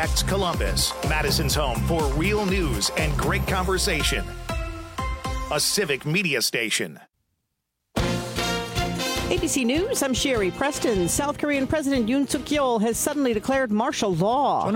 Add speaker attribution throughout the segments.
Speaker 1: MDX Columbus, Madison's home for real news and great conversation. A civic media station.
Speaker 2: ABC News, I'm Sherry Preston. South Korean President Yoon Suk-yeol has suddenly declared martial law.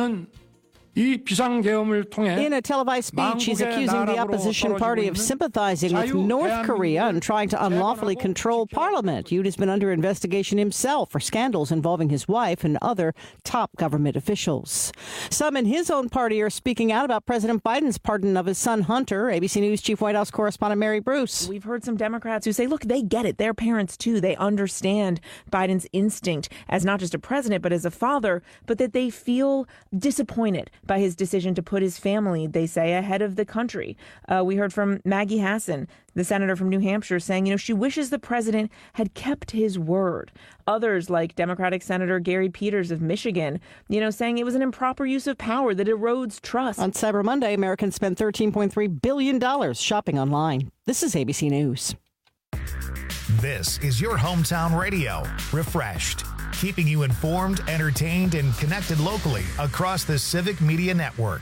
Speaker 2: In a televised speech, he's accusing the opposition party of sympathizing with North Korea and trying to unlawfully control parliament. Yoon has been under investigation himself for scandals involving his wife and other top government officials. Some in his own party are speaking out about President Biden's pardon of his son Hunter. ABC News Chief White House correspondent Mary Bruce.
Speaker 3: We've heard some Democrats who say, look, they get it. They're parents, too. They understand Biden's instinct as not just a president, but as a father, but that they feel disappointed by his decision to put his family, they say, ahead of the country. We heard from Maggie Hassan, the senator from New Hampshire, saying, she wishes the president had kept his word. Others, like Democratic Senator Gary Peters of Michigan, saying it was an improper use of power that erodes trust.
Speaker 2: On Cyber Monday, Americans spent $13.3 billion shopping online. This is ABC News.
Speaker 1: This is your hometown radio, Refreshed, keeping you informed, entertained, and connected locally across the Civic Media Network.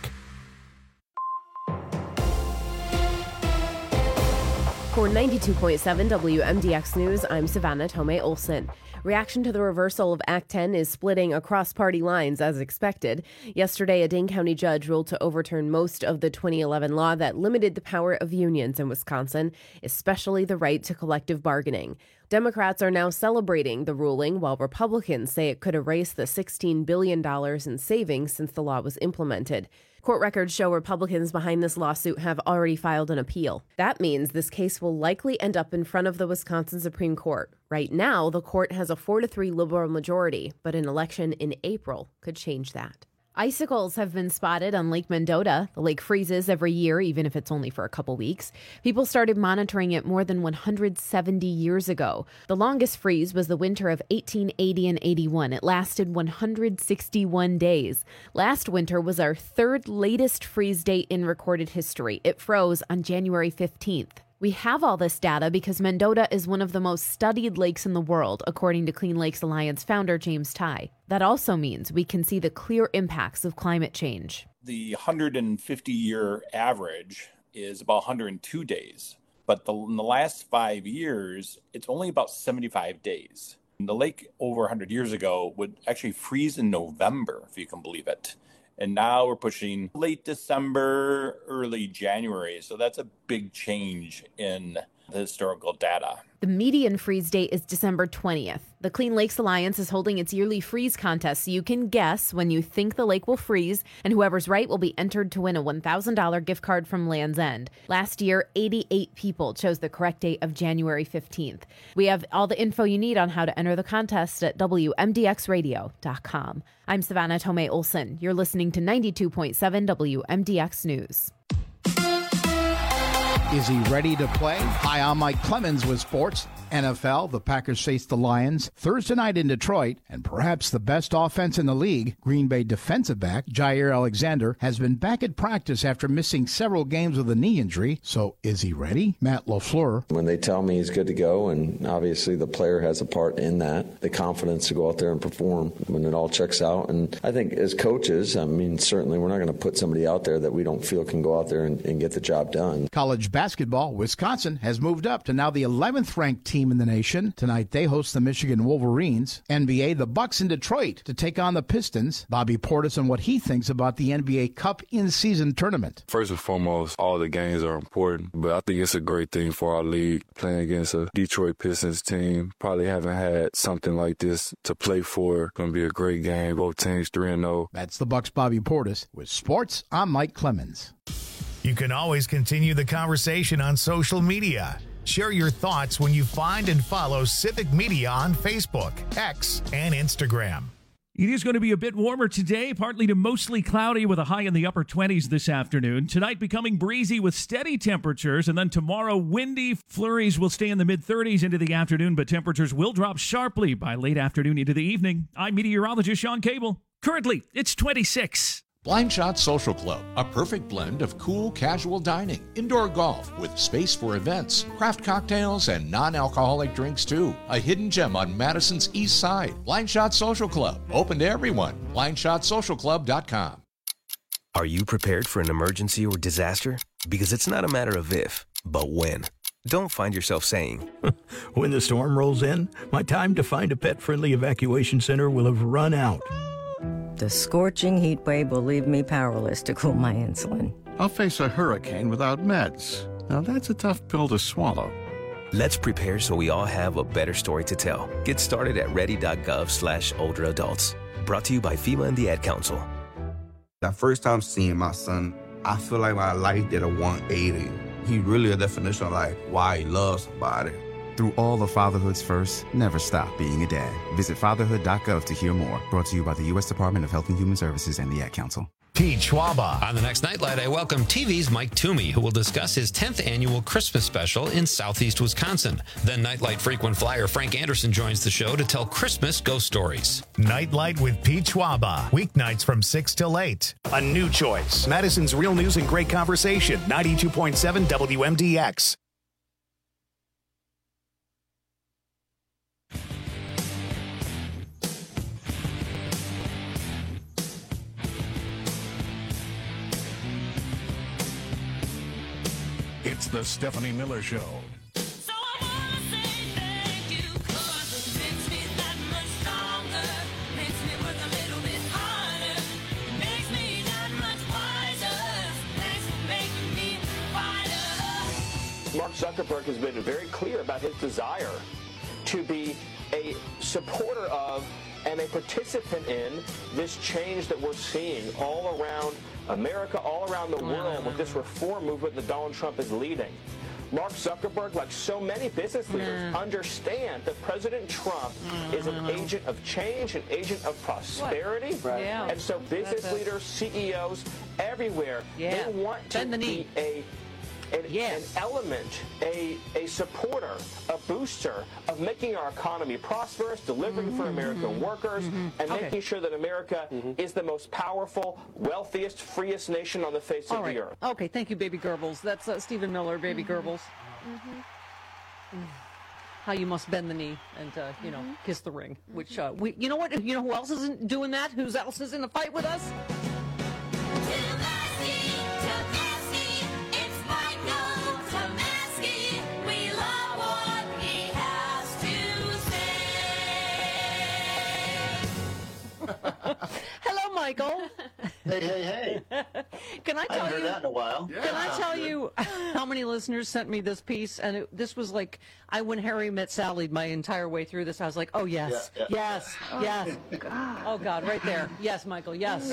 Speaker 4: For 92.7 WMDX News, I'm Savannah Tomei Olson. Reaction to the reversal of Act 10 is splitting across party lines as expected. Yesterday, a Dane County judge ruled to overturn most of the 2011 law that limited the power of unions in Wisconsin, especially the right to collective bargaining. Democrats are now celebrating the ruling, while Republicans say it could erase the $16 billion in savings since the law was implemented. Court records show Republicans behind this lawsuit have already filed an appeal. That means this case will likely end up in front of the Wisconsin Supreme Court. Right now, the court has a 4-3 liberal majority, but an election in April could change that. Icicles have been spotted on Lake Mendota. The lake freezes every year, even if it's only for a couple weeks. People started monitoring it more than 170 years ago. The longest freeze was the winter of 1880 and 81. It lasted 161 days. Last winter was our third latest freeze date in recorded history. It froze on January 15th. We have all this data because Mendota is one of the most studied lakes in the world, according to Clean Lakes Alliance founder James Tye. That also means we can see the clear impacts of climate change.
Speaker 5: The 150-year average is about 102 days, but in the last 5 years, it's only about 75 days. The lake over 100 years ago would actually freeze in November, if you can believe it. And now we're pushing late December, early January. So that's a big change in the historical data.
Speaker 4: The median freeze date is December 20th. The Clean Lakes Alliance is holding its yearly freeze contest, so you can guess when you think the lake will freeze, and whoever's right will be entered to win a $1,000 gift card from Land's End. Last year, 88 people chose the correct date of January 15th. We have all the info you need on how to enter the contest at WMDXradio.com. I'm Savannah Tomei Olson. You're listening to 92.7 WMDX News.
Speaker 6: Is he ready to play? Hi, I'm Mike Clemens with sports. NFL, the Packers face the Lions Thursday night in Detroit, and perhaps the best offense in the league, Green Bay defensive back Jair Alexander, has been back at practice after missing several games with a knee injury. So is he ready? Matt LaFleur.
Speaker 7: When they tell me he's good to go, and obviously the player has a part in that, the confidence to go out there and perform when it all checks out. And I think as coaches, certainly we're not going to put somebody out there that we don't feel can go out there and get the job done.
Speaker 6: College basketball, Wisconsin has moved up to now the 11th ranked team in the nation. Tonight they host the Michigan Wolverines. NBA, the Bucks in Detroit to take on the Pistons. Bobby Portis on what he thinks about the NBA Cup in-season tournament.
Speaker 8: First and foremost, all the games are important, but I think it's a great thing for our league. Playing against a Detroit Pistons team, probably haven't had something like this to play for. Going to be a great game. Both teams 3-0.
Speaker 6: That's the Bucks' Bobby Portis. With sports, I'm Mike Clemens.
Speaker 1: You can always continue the conversation on social media. Share your thoughts when you find and follow Civic Media on Facebook, X, and Instagram.
Speaker 9: It is going to be a bit warmer today, partly to mostly cloudy with a high in the upper 20s this afternoon. Tonight becoming breezy with steady temperatures, and then tomorrow windy. Flurries will stay in the mid-30s into the afternoon, but temperatures will drop sharply by late afternoon into the evening. I'm meteorologist Sean Cable. Currently, it's 26.
Speaker 10: Blind Shot Social Club, a perfect blend of cool, casual dining, indoor golf with space for events, craft cocktails, and non-alcoholic drinks too. A hidden gem on Madison's East Side. Blind Shot Social Club, open to everyone. BlindShotSocialClub.com.
Speaker 11: Are you prepared for an emergency or disaster? Because it's not a matter of if, but when. Don't find yourself saying,
Speaker 12: when the storm rolls in, my time to find a pet-friendly evacuation center will have run out.
Speaker 13: The scorching heat wave will leave me powerless to cool my insulin.
Speaker 14: I'll face a hurricane without meds. Now that's a tough pill to swallow.
Speaker 11: Let's prepare so we all have a better story to tell. Get started at ready.gov/older adults. Brought to you by FEMA and the Ad Council.
Speaker 15: That first time seeing my son, I feel like my life did a 180. He really a definition of like why he loves somebody.
Speaker 16: Through all of fatherhood's first, never stop being a dad. Visit fatherhood.gov to hear more. Brought to you by the U.S. Department of Health and Human Services and the Ad Council.
Speaker 1: Pete Schwaba.
Speaker 17: On the next Nightlight, I welcome TV's Mike Toomey, who will discuss his 10th annual Christmas special in Southeast Wisconsin. Then Nightlight frequent flyer Frank Anderson joins the show to tell Christmas ghost stories.
Speaker 1: Nightlight with Pete Schwaba. Weeknights from 6 till 8. A new choice. Madison's Real News and Great Conversation. 92.7 WMDX.
Speaker 18: It's the Stephanie Miller Show.
Speaker 19: So I wanna say thank you, 'cause it makes me that much stronger, makes me work a little bit harder, makes me that much wiser. Thanks for making me wiser.
Speaker 20: Mark Zuckerberg has been very clear about his desire to be a supporter of and a participant in this change that we're seeing all around America, all around the world with this reform movement that Donald Trump is leading. Mark Zuckerberg, like so many business leaders, understand that President Trump is an agent of change, an agent of prosperity.
Speaker 2: Right. Yeah.
Speaker 20: And so business leaders, CEOs, everywhere, they want to be an element, a supporter, a booster of making our economy prosperous, delivering for American workers, and making sure that America is the most powerful, wealthiest, freest nation on the face of the earth.
Speaker 2: Okay, thank you, Baby Goebbels. That's Stephen Miller, Baby Goebbels. How you must bend the knee and, kiss the ring. Which, you know what? You know who else isn't doing that? Who else is in a fight with us? Hello, Michael.
Speaker 21: Hey.
Speaker 2: Can I tell
Speaker 21: haven't heard that in a while.
Speaker 2: Can I tell you how many listeners sent me this piece? And this was like, when Harry Met Sally my entire way through this, I was like, oh, yes, yes. Oh, God, right there. Yes, Michael, yes.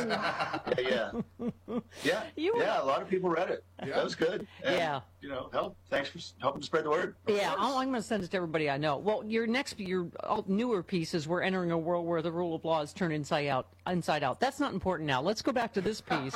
Speaker 21: Yeah, a lot of people read it.
Speaker 2: Yeah.
Speaker 21: That was good. And, thanks for helping to spread the word.
Speaker 2: Yeah, I'm going to send it to everybody I know. Well, your newer piece is we're entering a world where the rule of law is turned inside out. That's not important now. Let's go back to this piece.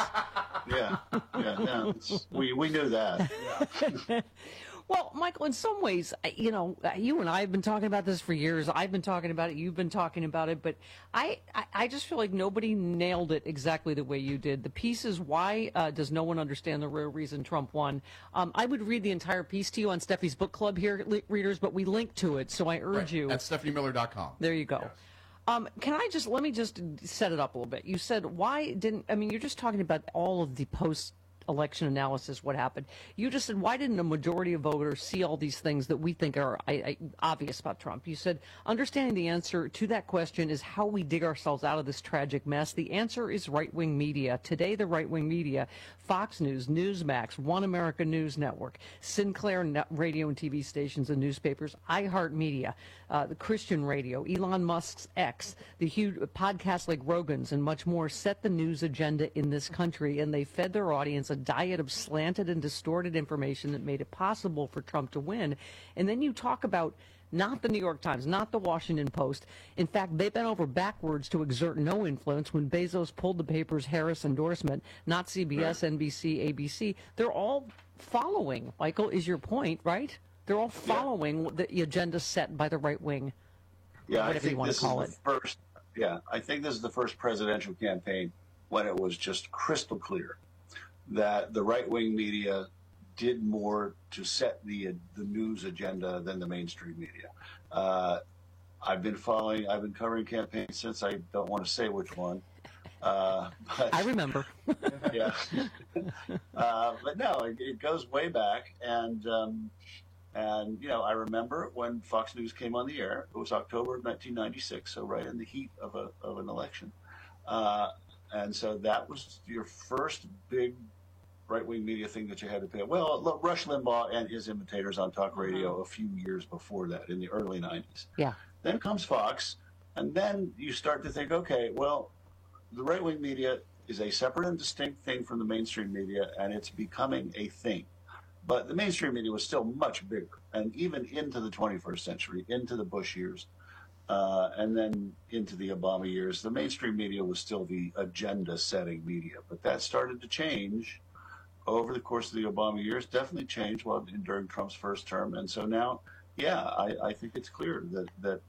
Speaker 21: We knew that. Yeah.
Speaker 2: Well, Michael, in some ways, you and I have been talking about this for years. I've been talking about it. You've been talking about it. But I just feel like nobody nailed it exactly the way you did. The piece is why does no one understand the real reason Trump won? I would read the entire piece to you on Steffi's book club here, readers, but we link to it. So I urge you.
Speaker 22: At StephanieMiller.com.
Speaker 2: There you go. Let me just set it up a little bit. You said, you're just talking about all of the post-election analysis, what happened. You just said, why didn't a majority of voters see all these things that we think are obvious about Trump? You said, understanding the answer to that question is how we dig ourselves out of this tragic mess. The answer is right-wing media. Today, the right-wing media, Fox News, Newsmax, One America News Network, Sinclair radio and TV stations and newspapers, iHeartMedia, the Christian radio, Elon Musk's X, the huge podcasts like Rogan's and much more set the news agenda in this country, and they fed their audience a diet of slanted and distorted information that made it possible for Trump to win. And then you talk about not the New York Times, not the Washington Post. In fact, they bent over backwards to exert no influence when Bezos pulled the paper's Harris endorsement, not CBS, NBC, ABC. They're all following, Michael, is your point, right? They're all following the agenda set by the right wing, whatever you want to call it.
Speaker 21: I think this is the first presidential campaign when it was just crystal clear that the right-wing media did more to set the news agenda than the mainstream media. I've been covering campaigns since, I don't want to say which one,
Speaker 18: I remember.
Speaker 21: Yeah. But no, it goes way back. And I remember when Fox News came on the air. It was October of 1996, so right in the heat of an election. And so that was your first big right-wing media thing that you had to pay. Well, look, Rush Limbaugh and his imitators on talk radio a few years before that, in the early 90s.
Speaker 18: Yeah.
Speaker 21: Then comes Fox, and then you start to think, okay, well, the right-wing media is a separate and distinct thing from the mainstream media, and it's becoming a thing. But the mainstream media was still much bigger, and even into the 21st century, into the Bush years, and then into the Obama years, the mainstream media was still the agenda-setting media. But that started to change over the course of the Obama years, definitely changed during Trump's first term. And so now, yeah, I think it's clear that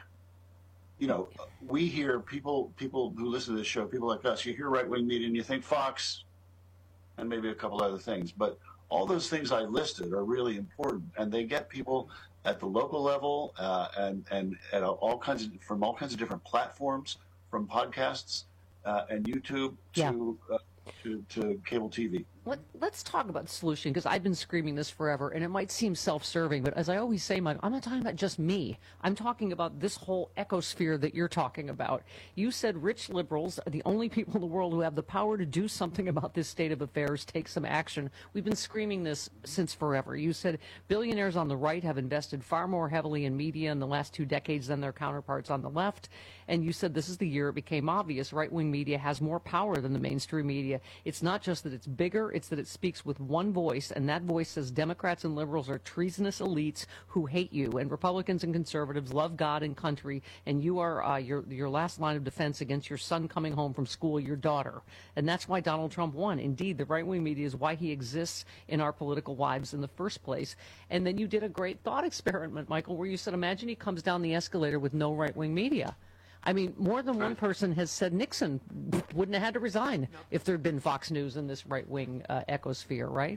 Speaker 21: we hear people who listen to this show, people like us, you hear right-wing media and you think Fox and maybe a couple other things. But all those things I listed are really important, and they get people at the local level and at all kinds of different platforms, from podcasts and YouTube to cable TV.
Speaker 18: Let's talk about the solution, because I've been screaming this forever, and it might seem self-serving, but as I always say, Mike, I'm not talking about just me. I'm talking about this whole ecosphere that you're talking about. You said rich liberals are the only people in the world who have the power to do something about this state of affairs, take some action. We've been screaming this since forever. You said billionaires on the right have invested far more heavily in media in the last 2 decades than their counterparts on the left, and you said this is the year it became obvious right-wing media has more power than the mainstream media. It's not just that it's bigger, it's that it speaks with one voice, and that voice says Democrats and liberals are treasonous elites who hate you, and Republicans and conservatives love God and country, and you are your last line of defense against your son coming home from school, your daughter. And that's why Donald Trump won. Indeed, the right-wing media is why he exists in our political lives in the first place. And then you did a great thought experiment, Michael, where you said, imagine he comes down the escalator with no right-wing media. I mean, more than one person has said Nixon wouldn't have had to resign if there had been Fox News in this right-wing ecosphere, right?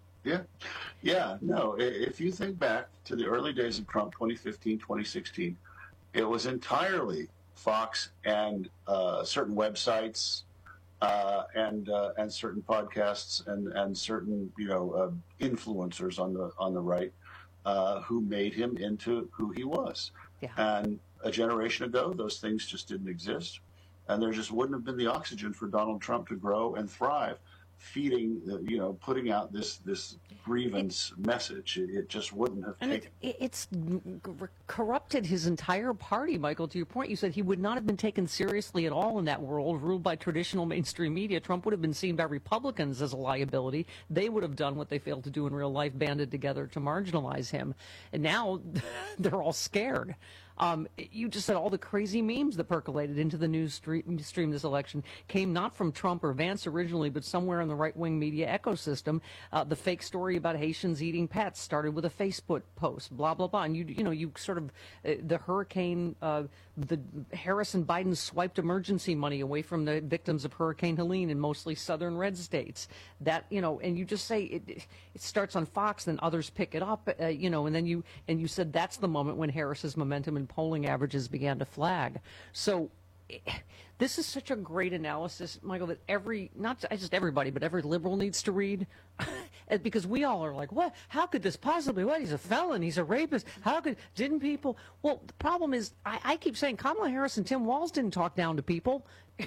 Speaker 21: Yeah. No, if you think back to the early days of Trump, 2015, 2016, it was entirely Fox and certain websites and certain podcasts and certain influencers on the right who made him into who he was.
Speaker 18: Yeah.
Speaker 21: And a generation ago, those things just didn't exist, and there just wouldn't have been the oxygen for Donald Trump to grow and thrive, feeding, putting out this grievance message. It just wouldn't have taken.
Speaker 18: It's corrupted his entire party, Michael. To your point, you said he would not have been taken seriously at all in that world ruled by traditional mainstream media. Trump would have been seen by Republicans as a liability. They would have done what they failed to do in real life, banded together to marginalize him. And now they're all scared. You just said all the crazy memes that percolated into the news stream this election came not from Trump or Vance originally, but somewhere in the right-wing media ecosystem. The fake story about Haitians eating pets started with a Facebook post, blah, blah, blah. And you sort of, the hurricane, the Harris and Biden swiped emergency money away from the victims of Hurricane Helene in mostly southern red states. That, and you just say it starts on Fox, then others pick it up, and then you said that's the moment when Harris's momentum and polling averages began to flag. So this is such a great analysis, Michael, that not just everybody, but every liberal needs to read, because we all are like, what? How could this possibly? What? He's a felon. He's a rapist. Didn't people? Well, the problem is, I keep saying Kamala Harris and Tim Walz didn't talk down to people.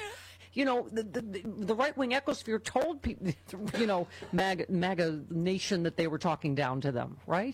Speaker 18: The right-wing ecosphere told people, MAGA nation, that they were talking down to them, right?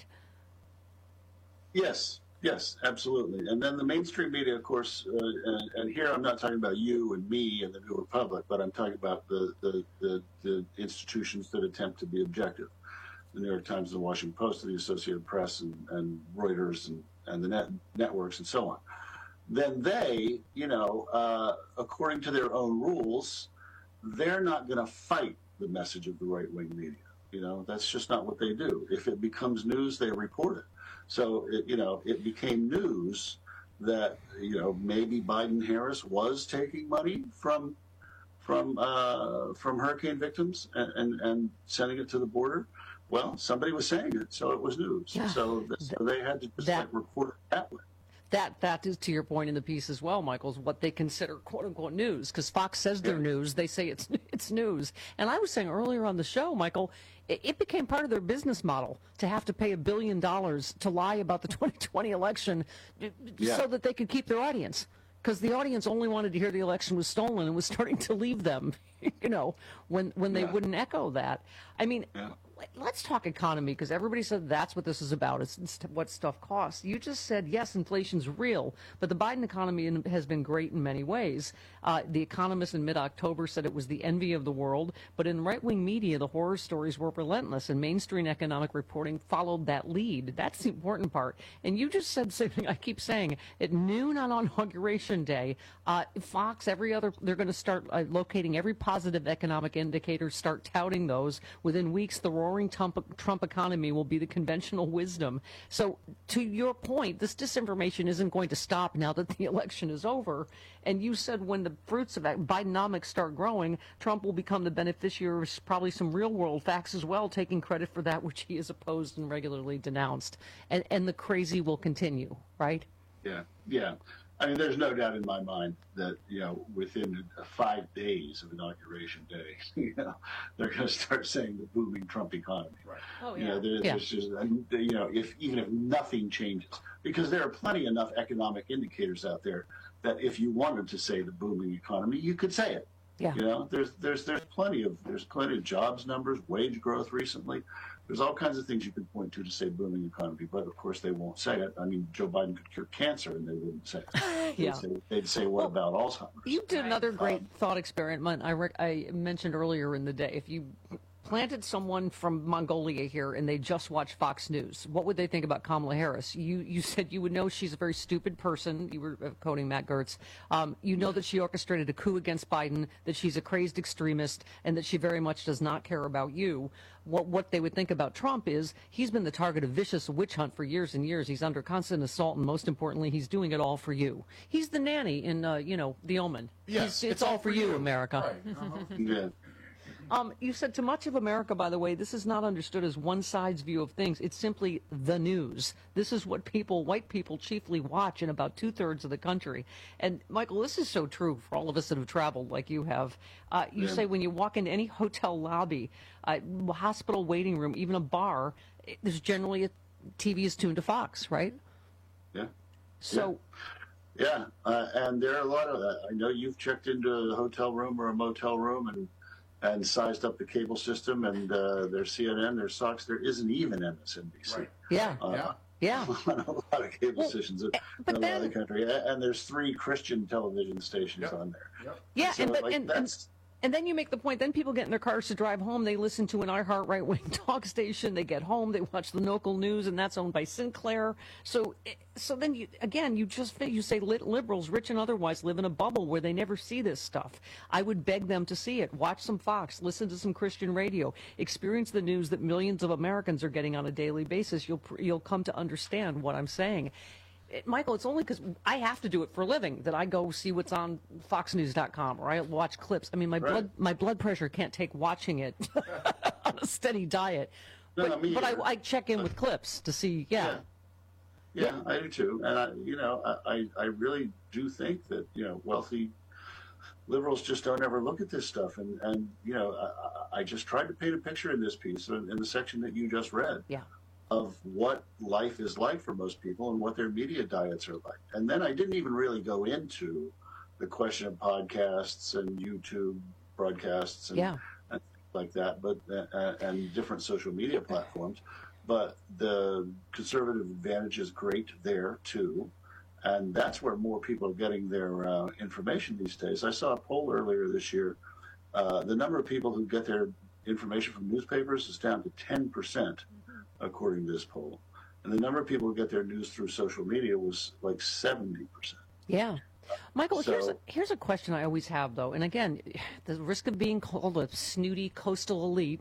Speaker 21: Yes, absolutely. And then the mainstream media, of course, and here I'm not talking about you and me and the New Republic, but I'm talking about the institutions that attempt to be objective. The New York Times, the Washington Post, the Associated Press, and Reuters, and the networks, and so on. Then they, according to their own rules, they're not going to fight the message of the right-wing media. That's just not what they do. If it becomes news, they report it. So, it became news that, maybe Biden-Harris was taking money from hurricane victims and sending it to the border. Well, somebody was saying it, so it was news.
Speaker 18: Yeah.
Speaker 21: So they had to just report it that way.
Speaker 18: That is to your point in the piece as well, Michael, is what they consider quote unquote news. Because Fox says they're news, they say it's news. And I was saying earlier on the show, Michael, it became part of their business model to have to pay $1 billion to lie about the 2020 election so that they could keep their audience. Because the audience only wanted to hear the election was stolen and was starting to leave them, when they wouldn't echo that. I mean, let's talk economy, because everybody said that's what this is about. It's what stuff costs. You just said, yes, inflation's real, but the Biden economy has been great in many ways. The Economist in mid-October said it was the envy of the world, but in right-wing media, the horror stories were relentless, and mainstream economic reporting followed that lead. That's the important part. And you just said something I keep saying. At noon on Inauguration Day, Fox, they're going to start locating every positive economic indicator, start touting those. Within weeks, the roaring Trump economy will be the conventional wisdom. So to your point, this disinformation isn't going to stop now that the election is over. And you said when the fruits of Bidenomics start growing, Trump will become the beneficiary of probably some real world facts as well, taking credit for that which he has opposed and regularly denounced. And the crazy will continue, right?
Speaker 21: Yeah. I mean, there's no doubt in my mind that, within 5 days of Inauguration Day, they're going to start saying the booming Trump economy. Right.
Speaker 18: Oh, yeah.
Speaker 21: There's just, even if nothing changes, because there are plenty enough economic indicators out there that if you wanted to say the booming economy, you could say it.
Speaker 18: Yeah.
Speaker 21: There's plenty of jobs numbers, wage growth recently. There's all kinds of things you could point to say booming economy, but of course they won't say it. I mean, Joe Biden could cure cancer and they wouldn't say it. They'd say, what about Alzheimer's?
Speaker 18: You did another great thought experiment I mentioned earlier in the day. If you planted someone from Mongolia here and they just watch Fox News, what would they think about Kamala Harris? You said you would know she's a very stupid person. You were quoting Matt Gertz. You know that she orchestrated a coup against Biden, that she's a crazed extremist, and that she very much does not care about you. What they would think about Trump is he's been the target of vicious witch hunt for years and years. He's under constant assault, and most importantly, he's doing it all for you. He's the nanny in, The Omen.
Speaker 21: Yes,
Speaker 18: it's all for you, America.
Speaker 21: Right. Yeah.
Speaker 18: You said to much of America, by the way, this is not understood as one side's view of things. It's simply the news. This is what white people chiefly watch in about 2/3 of the country. And Michael, this is so true for all of us that have traveled like you have. You say when you walk into any hotel lobby, hospital waiting room, even a bar, there's generally a TV is tuned to Fox, right?
Speaker 21: Yeah.
Speaker 18: So.
Speaker 21: Yeah, and there are a lot of that. I know you've checked into a hotel room or a motel room and sized up the cable system, and there's CNN, there's Fox, there isn't even MSNBC.
Speaker 18: Right. Yeah.
Speaker 21: On a lot of cable stations in a lot of the country, and there's 3 Christian television stations on there.
Speaker 18: Yeah,
Speaker 21: so,
Speaker 18: and then you make the point, then people get in their cars to drive home, they listen to an iHeart right-wing talk station, they get home, they watch the local news, and that's owned by Sinclair. So then, you say liberals, rich and otherwise, live in a bubble where they never see this stuff. I would beg them to see it. Watch some Fox, listen to some Christian radio, experience the news that millions of Americans are getting on a daily basis. You'll come to understand what I'm saying. Michael, it's only because I have to do it for a living that I go see what's on FoxNews.com or I watch clips. I mean, my blood pressure can't take watching it on a steady diet. But I check in with clips to see. Yeah,
Speaker 21: I do too. And I really do think that wealthy liberals just don't ever look at this stuff. And I just tried to paint a picture in this piece in the section that you just read.
Speaker 18: Yeah.
Speaker 21: Of what life is like for most people and what their media diets are like. And then I didn't even really go into the question of podcasts and YouTube broadcasts and things like that, but and different social media platforms. But the conservative advantage is great there too. And that's where more people are getting their information these days. I saw a poll earlier this year. The number of people who get their information from newspapers is down to 10%. According to this poll. And the number of people who get their news through social media was like 70%.
Speaker 18: Yeah. Michael, here's a question I always have, though. And again, the risk of being called a snooty coastal elite,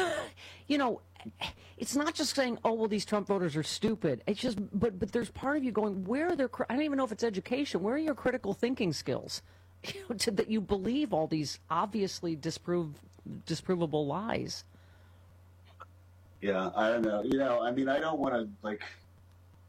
Speaker 18: it's not just saying, oh, well, these Trump voters are stupid. It's just, but there's part of you going, where are their, I don't even know if it's education. Where are your critical thinking skills? That you believe all these obviously disprovable lies.
Speaker 21: Yeah, I don't know. I mean, I don't want to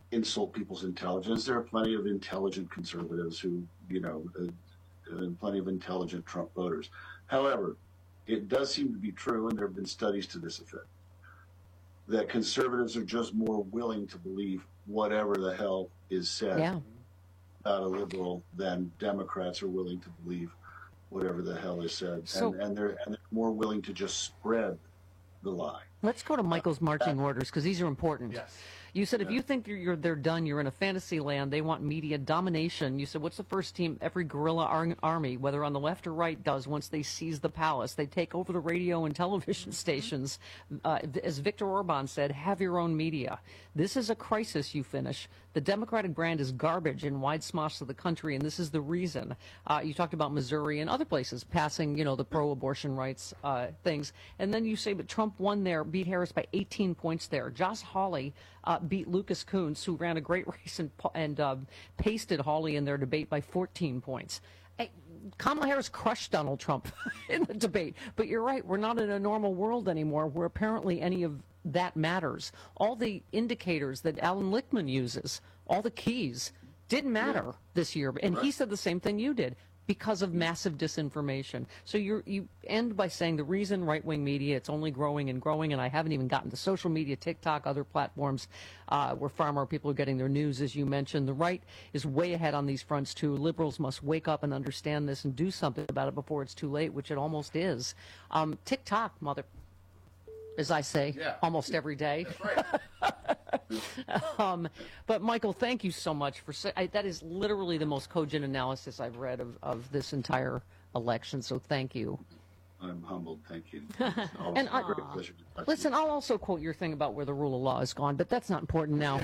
Speaker 21: insult people's intelligence. There are plenty of intelligent conservatives who, and plenty of intelligent Trump voters. However, it does seem to be true, and there have been studies to this effect, that conservatives are just more willing to believe whatever the hell is said about a liberal than Democrats are willing to believe whatever the hell is said.
Speaker 18: So-
Speaker 21: and they're more willing to just spread the lie.
Speaker 18: Let's go to Michael's marching orders, because these are important.
Speaker 21: Yes.
Speaker 18: You said if you think they're done, you're in a fantasy land. They want media domination. You said, what's the first team every guerrilla army, whether on the left or right, does once they seize the palace? They take over the radio and television stations. As Viktor Orban said, have your own media. This is a crisis, you finish. The Democratic brand is garbage in wide swaths of the country, and this is the reason. You talked about Missouri and other places passing, the pro-abortion rights things. And then you say, but Trump won there, beat Harris by 18 points there. Josh Hawley beat Lucas Coons, who ran a great race and pasted Hawley in their debate by 14 points. Kamala Harris crushed Donald Trump in the debate. But you're right, we're not in a normal world anymore where apparently any of that matters. All the indicators that Alan Lichtman uses, all the keys, didn't matter this year. And he said the same thing you did, because of massive disinformation. So you end by saying the reason right-wing media, it's only growing and growing, and I haven't even gotten to social media, TikTok, other platforms where far more people are getting their news, as you mentioned. The right is way ahead on these fronts, too. Liberals must wake up and understand this and do something about it before it's too late, which it almost is. TikTok, as I say, almost every day.
Speaker 21: That's right.
Speaker 18: But Michael, thank you so much for that is literally the most cogent analysis I've read of this entire election. So thank you.
Speaker 21: I'm humbled. Thank you.
Speaker 18: And listen, I'll also quote your thing about where the rule of law is gone, but that's not important now.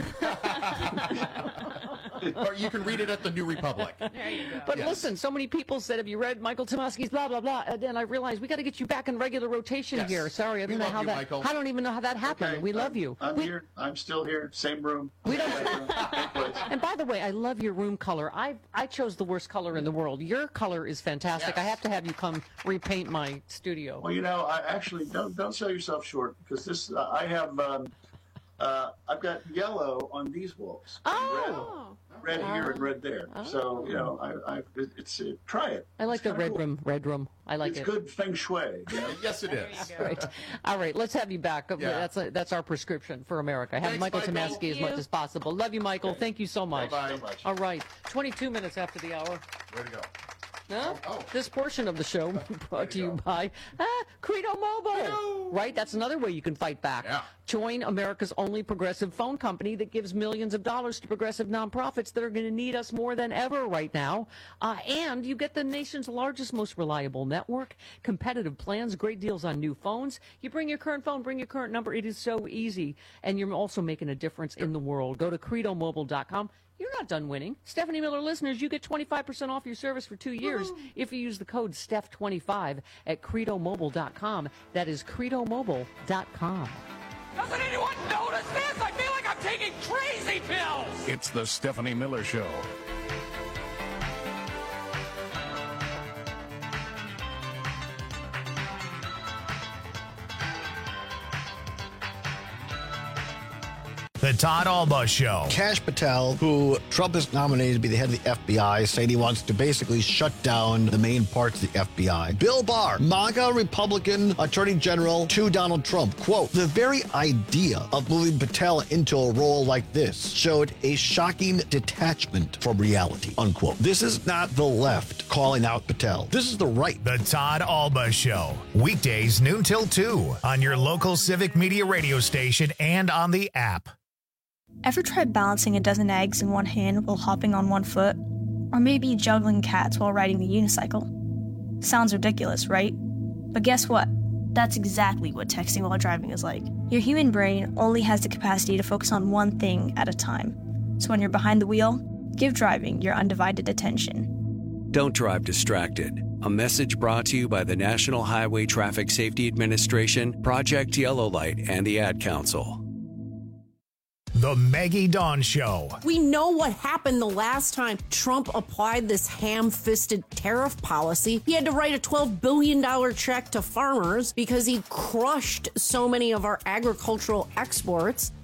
Speaker 3: Or you can read it at the New Republic.
Speaker 18: There you go. But listen, so many people said, have you read Michael Tomasky's blah, blah, blah? And then I realized we got to get you back in regular rotation here. Sorry, I don't know how that,
Speaker 21: Michael.
Speaker 18: I don't even know how that happened.
Speaker 21: Okay,
Speaker 18: We love you.
Speaker 21: I'm here. I'm still here. Same room.
Speaker 18: We don't. And by the way, I love your room color. I chose the worst color in the world. Your color is fantastic. I have to have you come repaint my studio.
Speaker 21: Well, I actually don't sell yourself short, because this I have I've got yellow on these walls.
Speaker 18: Oh.
Speaker 21: Red here and red there. So try it.
Speaker 18: I like the red room. I like
Speaker 21: it's
Speaker 18: it.
Speaker 21: It's good feng shui.
Speaker 3: Yes, it is.
Speaker 18: Right. All right, let's have you back. That's our prescription for America. Have Michael Tomasky as much as possible. Love you, Michael. Thank you so much.
Speaker 21: Bye.
Speaker 18: All right, 22 minutes after the hour.
Speaker 3: Way to go.
Speaker 18: No? This portion of the show brought to you by Credo Mobile. Right? That's another way you can fight back. Join America's only progressive phone company that gives millions of dollars to progressive nonprofits that are going to need us more than ever right now. And you get the nation's largest, most reliable network, competitive plans, great deals on new phones. You bring your current phone, bring your current number. It is so easy. And you're also making a difference in the world. Go to credomobile.com. You're not done winning. Stephanie Miller listeners, you get 25% off your service for 2 years if you use the code STEPH25 at credomobile.com. That is credomobile.com.
Speaker 19: Doesn't anyone notice this? I feel like I'm taking crazy pills!
Speaker 14: It's the Stephanie Miller Show.
Speaker 1: The Todd Alba Show.
Speaker 22: Kash Patel, who Trump has nominated to be the head of the FBI, saying he wants to basically shut down the main parts of the FBI. Bill Barr, MAGA Republican Attorney General to Donald Trump. Quote, the very idea of moving Patel into a role like this showed a shocking detachment from reality, unquote. This is not the left calling out Patel. This is the right.
Speaker 1: The Todd Alba Show. Weekdays noon till 2 on your local Civic Media radio station and on the app.
Speaker 23: Ever tried balancing a dozen eggs in one hand while hopping on one foot? Or maybe juggling cats while riding the unicycle? Sounds ridiculous, right? But guess what? That's exactly what texting while driving is like. Your human brain only has the capacity to focus on one thing at a time. So when you're behind the wheel, give driving your undivided attention.
Speaker 24: Don't drive distracted. A message brought to you by the National Highway Traffic Safety Administration, Project Yellow Light, and the Ad Council.
Speaker 1: The Maggie Dawn Show.
Speaker 25: We know what happened the last time Trump applied this ham-fisted tariff policy. He had to write a $12 billion check to farmers because he crushed so many of our agricultural exports.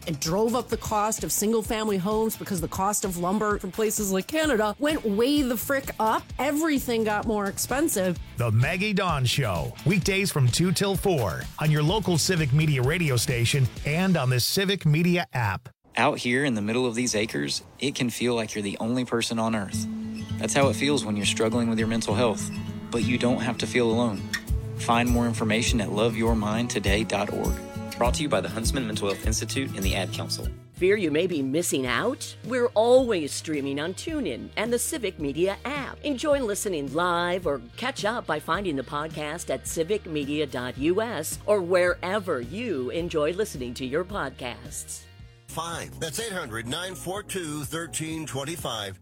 Speaker 25: It drove up the cost of single-family homes because the cost of lumber from places like Canada went way the frick up. Everything got more expensive.
Speaker 1: The Maggie Dawn Show, weekdays from 2 till 4 on your local Civic Media radio station and on the Civic Media app.
Speaker 4: Out here in the middle of these acres, it can feel like you're the only person on Earth. That's how it feels when you're struggling with your mental health. But you don't have to feel alone. Find more information at loveyourmindtoday.org. Brought to you by the Huntsman Mental Health Institute and the Ad Council.
Speaker 5: Fear you may be missing out? We're always streaming on TuneIn and the Civic Media app. Enjoy listening live or catch up by finding the podcast at civicmedia.us or wherever you enjoy listening to your podcasts.
Speaker 6: That's 800-942-1325.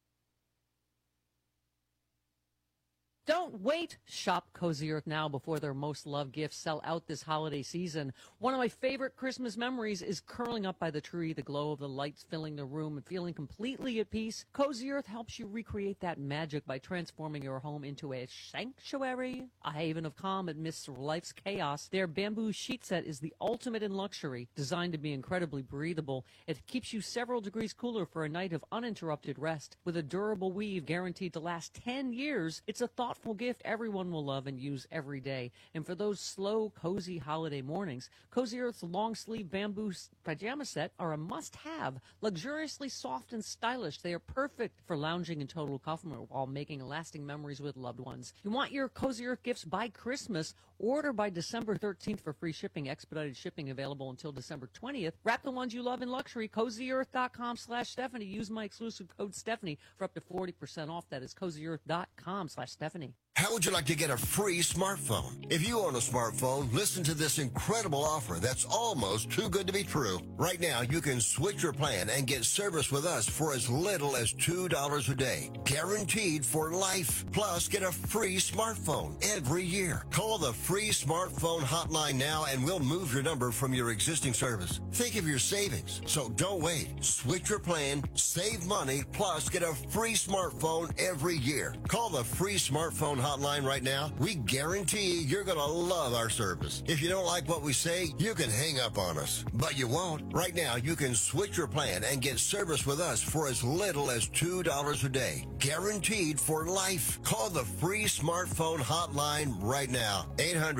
Speaker 18: Don't wait. Shop Cozy Earth now before their most loved gifts sell out this holiday season. One of my favorite Christmas memories is curling up by the tree, the glow of the lights filling the room, and feeling completely at peace. Cozy Earth helps you recreate that magic by transforming your home into a sanctuary, a haven of calm amidst life's chaos. Their bamboo sheet set is the ultimate in luxury, designed to be incredibly breathable. It keeps you several degrees cooler for a night of uninterrupted rest. With a durable weave guaranteed to last 10 years, it's a thoughtful gift everyone will love and use every day. And for those slow, cozy holiday mornings, Cozy Earth's long-sleeve bamboo pajama set are a must-have. Luxuriously soft and stylish, they are perfect for lounging in total comfort while making lasting memories with loved ones. You want your Cozy Earth gifts by Christmas? Order by December 13th for free shipping. Expedited shipping available until December 20th. Wrap the ones you love in luxury. CozyEarth.com/Stephanie. Use my exclusive code Stephanie for up to 40% off. That is CozyEarth.com/Stephanie.
Speaker 6: How would you like to get a free smartphone? If you own a smartphone, listen to this incredible offer that's almost too good to be true. Right now, you can switch your plan and get service with us for as little as $2 a day. Guaranteed for life. Plus, get a free smartphone every year. Call the free smartphone hotline now and we'll move your number from your existing service. Think of your savings. So don't wait. Switch your plan, save money, plus get a free smartphone every year. Call the free smartphone hotline right now. We guarantee you're going to love our service. If you don't like what we say, you can hang up on us. But you won't. Right now, you can switch your plan and get service with us for as little as $2 a day. Guaranteed for life. Call the free smartphone hotline right now.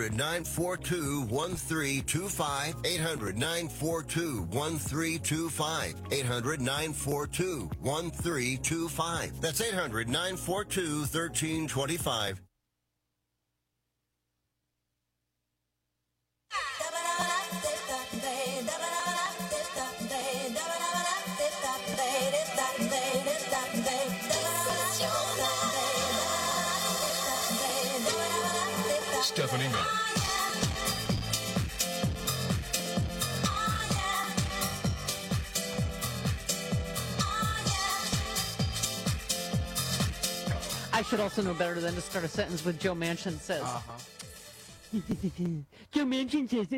Speaker 6: 800-942-1325. 800-942-1325. 800-942-1325. That's 800-942-1325.
Speaker 7: Stephanie Miller.
Speaker 18: I should also know better than to start a sentence with Joe Manchin says. Joe Manchin says.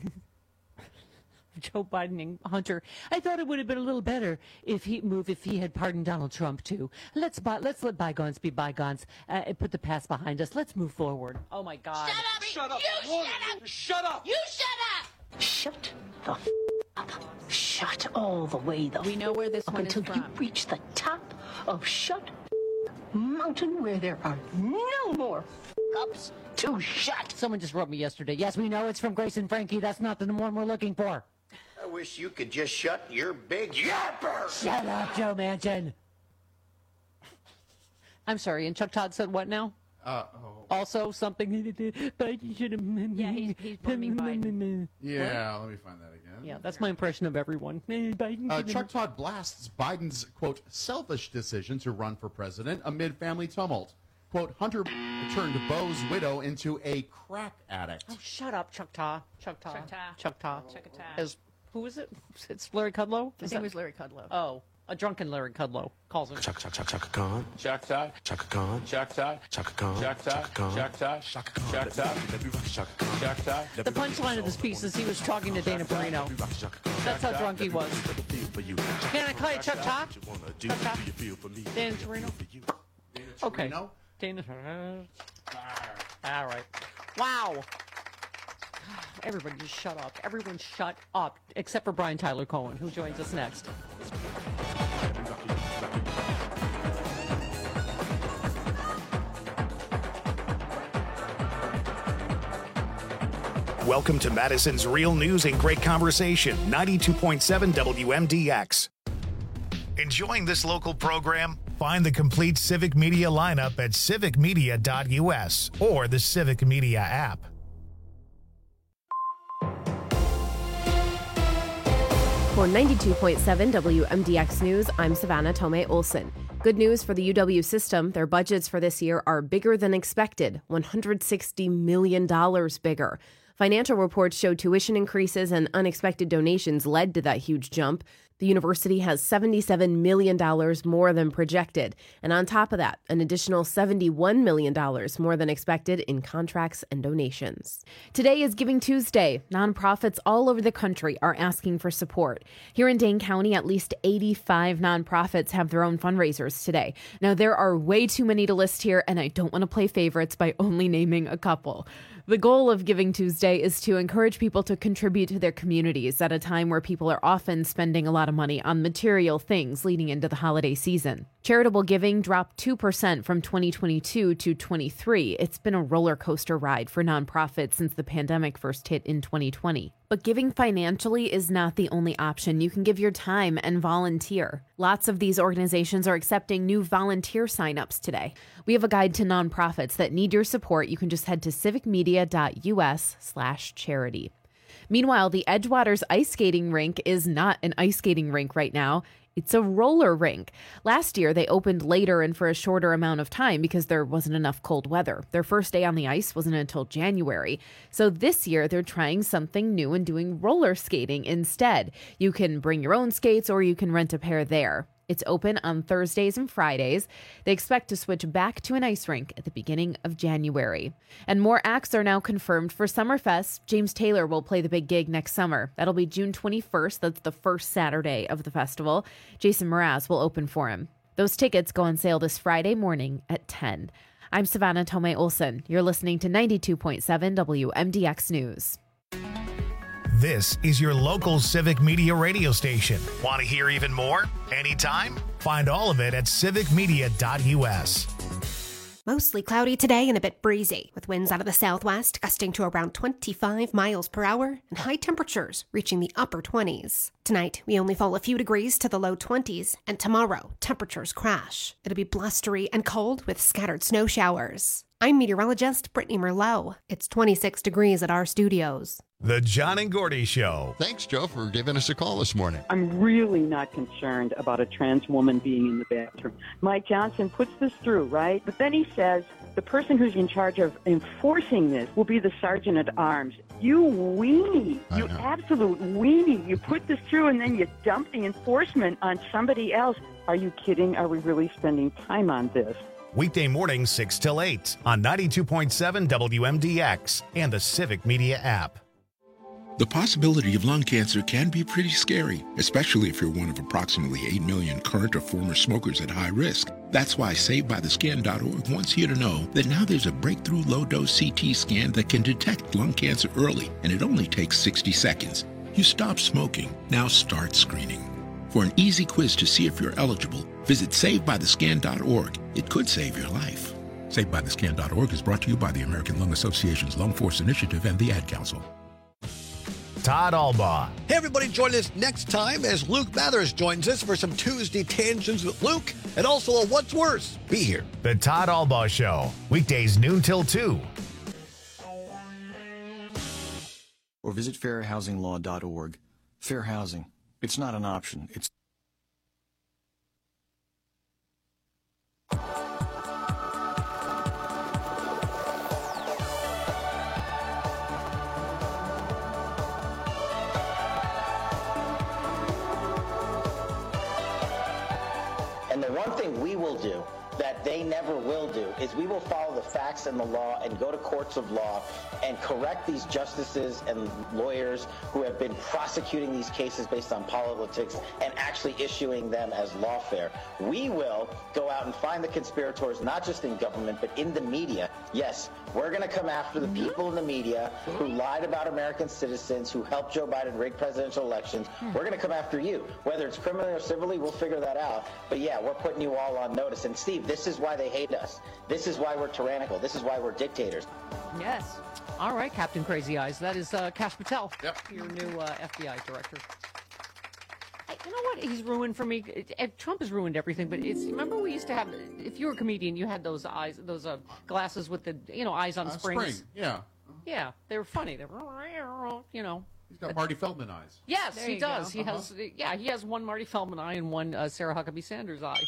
Speaker 18: Joe Biden and Hunter. I thought it would have been a little better if he had pardoned Donald Trump too. Let's let bygones be bygones and put the past behind us. Let's move forward. Oh my God!
Speaker 19: Shut up! You shut up! You shut up!
Speaker 8: Shut the up. Shut all the way the
Speaker 25: We know where this
Speaker 8: up
Speaker 25: one is
Speaker 8: until you
Speaker 25: from.
Speaker 8: reach the top of Shut Mountain where there are no more ups to shut.
Speaker 18: Someone just wrote me yesterday. Yes, we know it's from Grace and Frankie. That's not the one we're looking for.
Speaker 26: I wish you could just shut your big yapper.
Speaker 18: Shut up, Joe Manchin. I'm sorry. And Chuck Todd said what now? Also something. Biden should have.
Speaker 25: Yeah, he's blaming Biden.
Speaker 27: Yeah, let me find that again.
Speaker 18: Yeah, that's my impression of everyone. Biden
Speaker 27: Chuck Todd blasts Biden's, quote, selfish decision to run for president amid family tumult. Quote, Hunter turned Bo's widow into a crack addict.
Speaker 18: Oh, shut up, Chuck Todd. Chuck Todd.
Speaker 25: Chuck Todd.
Speaker 18: Who is it? It's Larry Kudlow?
Speaker 25: I think it was Larry Kudlow.
Speaker 18: Oh, a drunken Larry Kudlow calls him.
Speaker 28: Chaka Khan.
Speaker 20: Chuck Todd.
Speaker 28: Chaka Khan.
Speaker 20: Chuck Todd.
Speaker 28: Chaka Khan.
Speaker 20: Chuck Todd.
Speaker 28: Chaka Khan.
Speaker 20: Chuck Todd.
Speaker 28: Chaka Khan.
Speaker 20: Chuck Todd.
Speaker 28: Chaka Khan.
Speaker 20: Chuck Todd.
Speaker 18: The punchline of this piece is he was talking to Dana Perino. That's how drunk he was. Can I call you Chuck Todd? Chuck Todd? Dana Perino? Okay. Dana. All right. Wow. Everybody just shut up. Everyone shut up, except for Brian Tyler Cohen, who joins us next.
Speaker 1: Welcome to Madison's Real News and Great Conversation, 92.7 WMDX. Enjoying this local program? Find the complete Civic Media lineup at civicmedia.us or the Civic Media app.
Speaker 9: For 92.7 WMDX News, I'm Savannah Tomei Olson. Good news for the UW system. Their budgets for this year are bigger than expected, $160 million bigger. Financial reports show tuition increases and unexpected donations led to that huge jump. The university has $77 million more than projected. And on top of that, an additional $71 million more than expected in contracts and donations. Today is Giving Tuesday. Nonprofits all over the country are asking for support. Here in Dane County, at least 85 nonprofits have their own fundraisers today. Now, there are way too many to list here, and I don't want to play favorites by only naming a couple. The goal of Giving Tuesday is to encourage people to contribute to their communities at a time where people are often spending a lot of money on material things leading into the holiday season. Charitable giving dropped 2% from 2022 to 23. It's been a roller coaster ride for nonprofits since the pandemic first hit in 2020. But giving financially is not the only option. You can give your time and volunteer. Lots of these organizations are accepting new volunteer signups today. We have a guide to nonprofits that need your support. You can just head to civicmedia.us/charity. Meanwhile, the Edgewater's ice skating rink is not an ice skating rink right now. It's a roller rink. Last year, they opened later and for a shorter amount of time because there wasn't enough cold weather. Their first day on the ice wasn't until January. So this year, they're trying something new and doing roller skating instead. You can bring your own skates or you can rent a pair there. It's open on Thursdays and Fridays. They expect to switch back to an ice rink at the beginning of January. And more acts are now confirmed for Summerfest. James Taylor will play the big gig next summer. That'll be June 21st. That's the first Saturday of the festival. Jason Mraz will open for him. Those tickets go on sale this Friday morning at 10. I'm Savannah Tomei Olson. You're listening to 92.7 WMDX News.
Speaker 1: This is your local Civic Media radio station. Want to hear even more? Anytime? Find all of it at civicmedia.us.
Speaker 10: Mostly cloudy today and a bit breezy, with winds out of the southwest gusting to around 25 miles per hour and high temperatures reaching the upper 20s. Tonight, we only fall a few degrees to the low 20s, and tomorrow, temperatures crash. It'll be blustery and cold with scattered snow showers. I'm meteorologist Brittany Merlot. It's 26 degrees at our studios.
Speaker 1: The John and Gordy Show.
Speaker 14: Thanks, Joe, for giving us a call this morning.
Speaker 11: I'm really not concerned about a trans woman being in the bathroom. Mike Johnson puts this through, right? But then he says the person who's in charge of enforcing this will be the sergeant at arms. You weenie. You absolute weenie. You put this through and then you dump the enforcement on somebody else. Are you kidding? Are we really spending time on this?
Speaker 1: Weekday mornings 6 till 8 on 92.7 WMDX and the Civic Media app.
Speaker 7: The possibility of lung cancer can be pretty scary, especially if you're one of approximately 8 million current or former smokers at high risk. That's why SaveByTheScan.org wants you to know that now there's a breakthrough low-dose CT scan that can detect lung cancer early, and it only takes 60 seconds. You stop smoking, now start screening. For an easy quiz to see if you're eligible, visit SaveByTheScan.org. It could save your life. SaveByTheScan.org is brought to you by the American Lung Association's Lung Force Initiative and the Ad Council.
Speaker 1: Todd Albaugh.
Speaker 22: Hey, everybody, join us next time as Luke Mathers joins us for some Tuesday Tangents with Luke and also a What's Worse. Be here.
Speaker 1: The Todd Albaugh Show. Weekdays noon till 2.
Speaker 12: Or visit fairhousinglaw.org. Fair housing. It's not an option. It's
Speaker 26: And the one thing we will do that they never will do is we will follow the
Speaker 2: the facts and the law and go to courts of law and correct these justices and lawyers who have been prosecuting these cases based on politics and actually issuing them as lawfare. We will go out and find the conspirators, not just in government, but in the media. Yes, we're going to come after the people in the media who lied about American citizens, who helped Joe Biden rig presidential elections. We're going to come after you. Whether it's criminally or civilly, we'll figure that out. But yeah, we're putting you all on notice. And Steve, this is why they hate us. This is why we're tyrannical. This is why we're dictators.
Speaker 18: Yes. All right, Captain Crazy Eyes. That is Kash Patel, your new FBI director. You know what? He's ruined for me. Trump has ruined everything. But remember we used to have. If you were a comedian, you had those eyes, those glasses with the eyes on springs.
Speaker 27: Spring, yeah.
Speaker 18: Yeah, they were funny. They were,
Speaker 27: He's got Marty Feldman eyes.
Speaker 18: Yes,
Speaker 27: There
Speaker 18: he
Speaker 27: you
Speaker 18: does.
Speaker 27: go.
Speaker 18: He has. Yeah, he has one Marty Feldman eye and one Sarah Huckabee Sanders eye.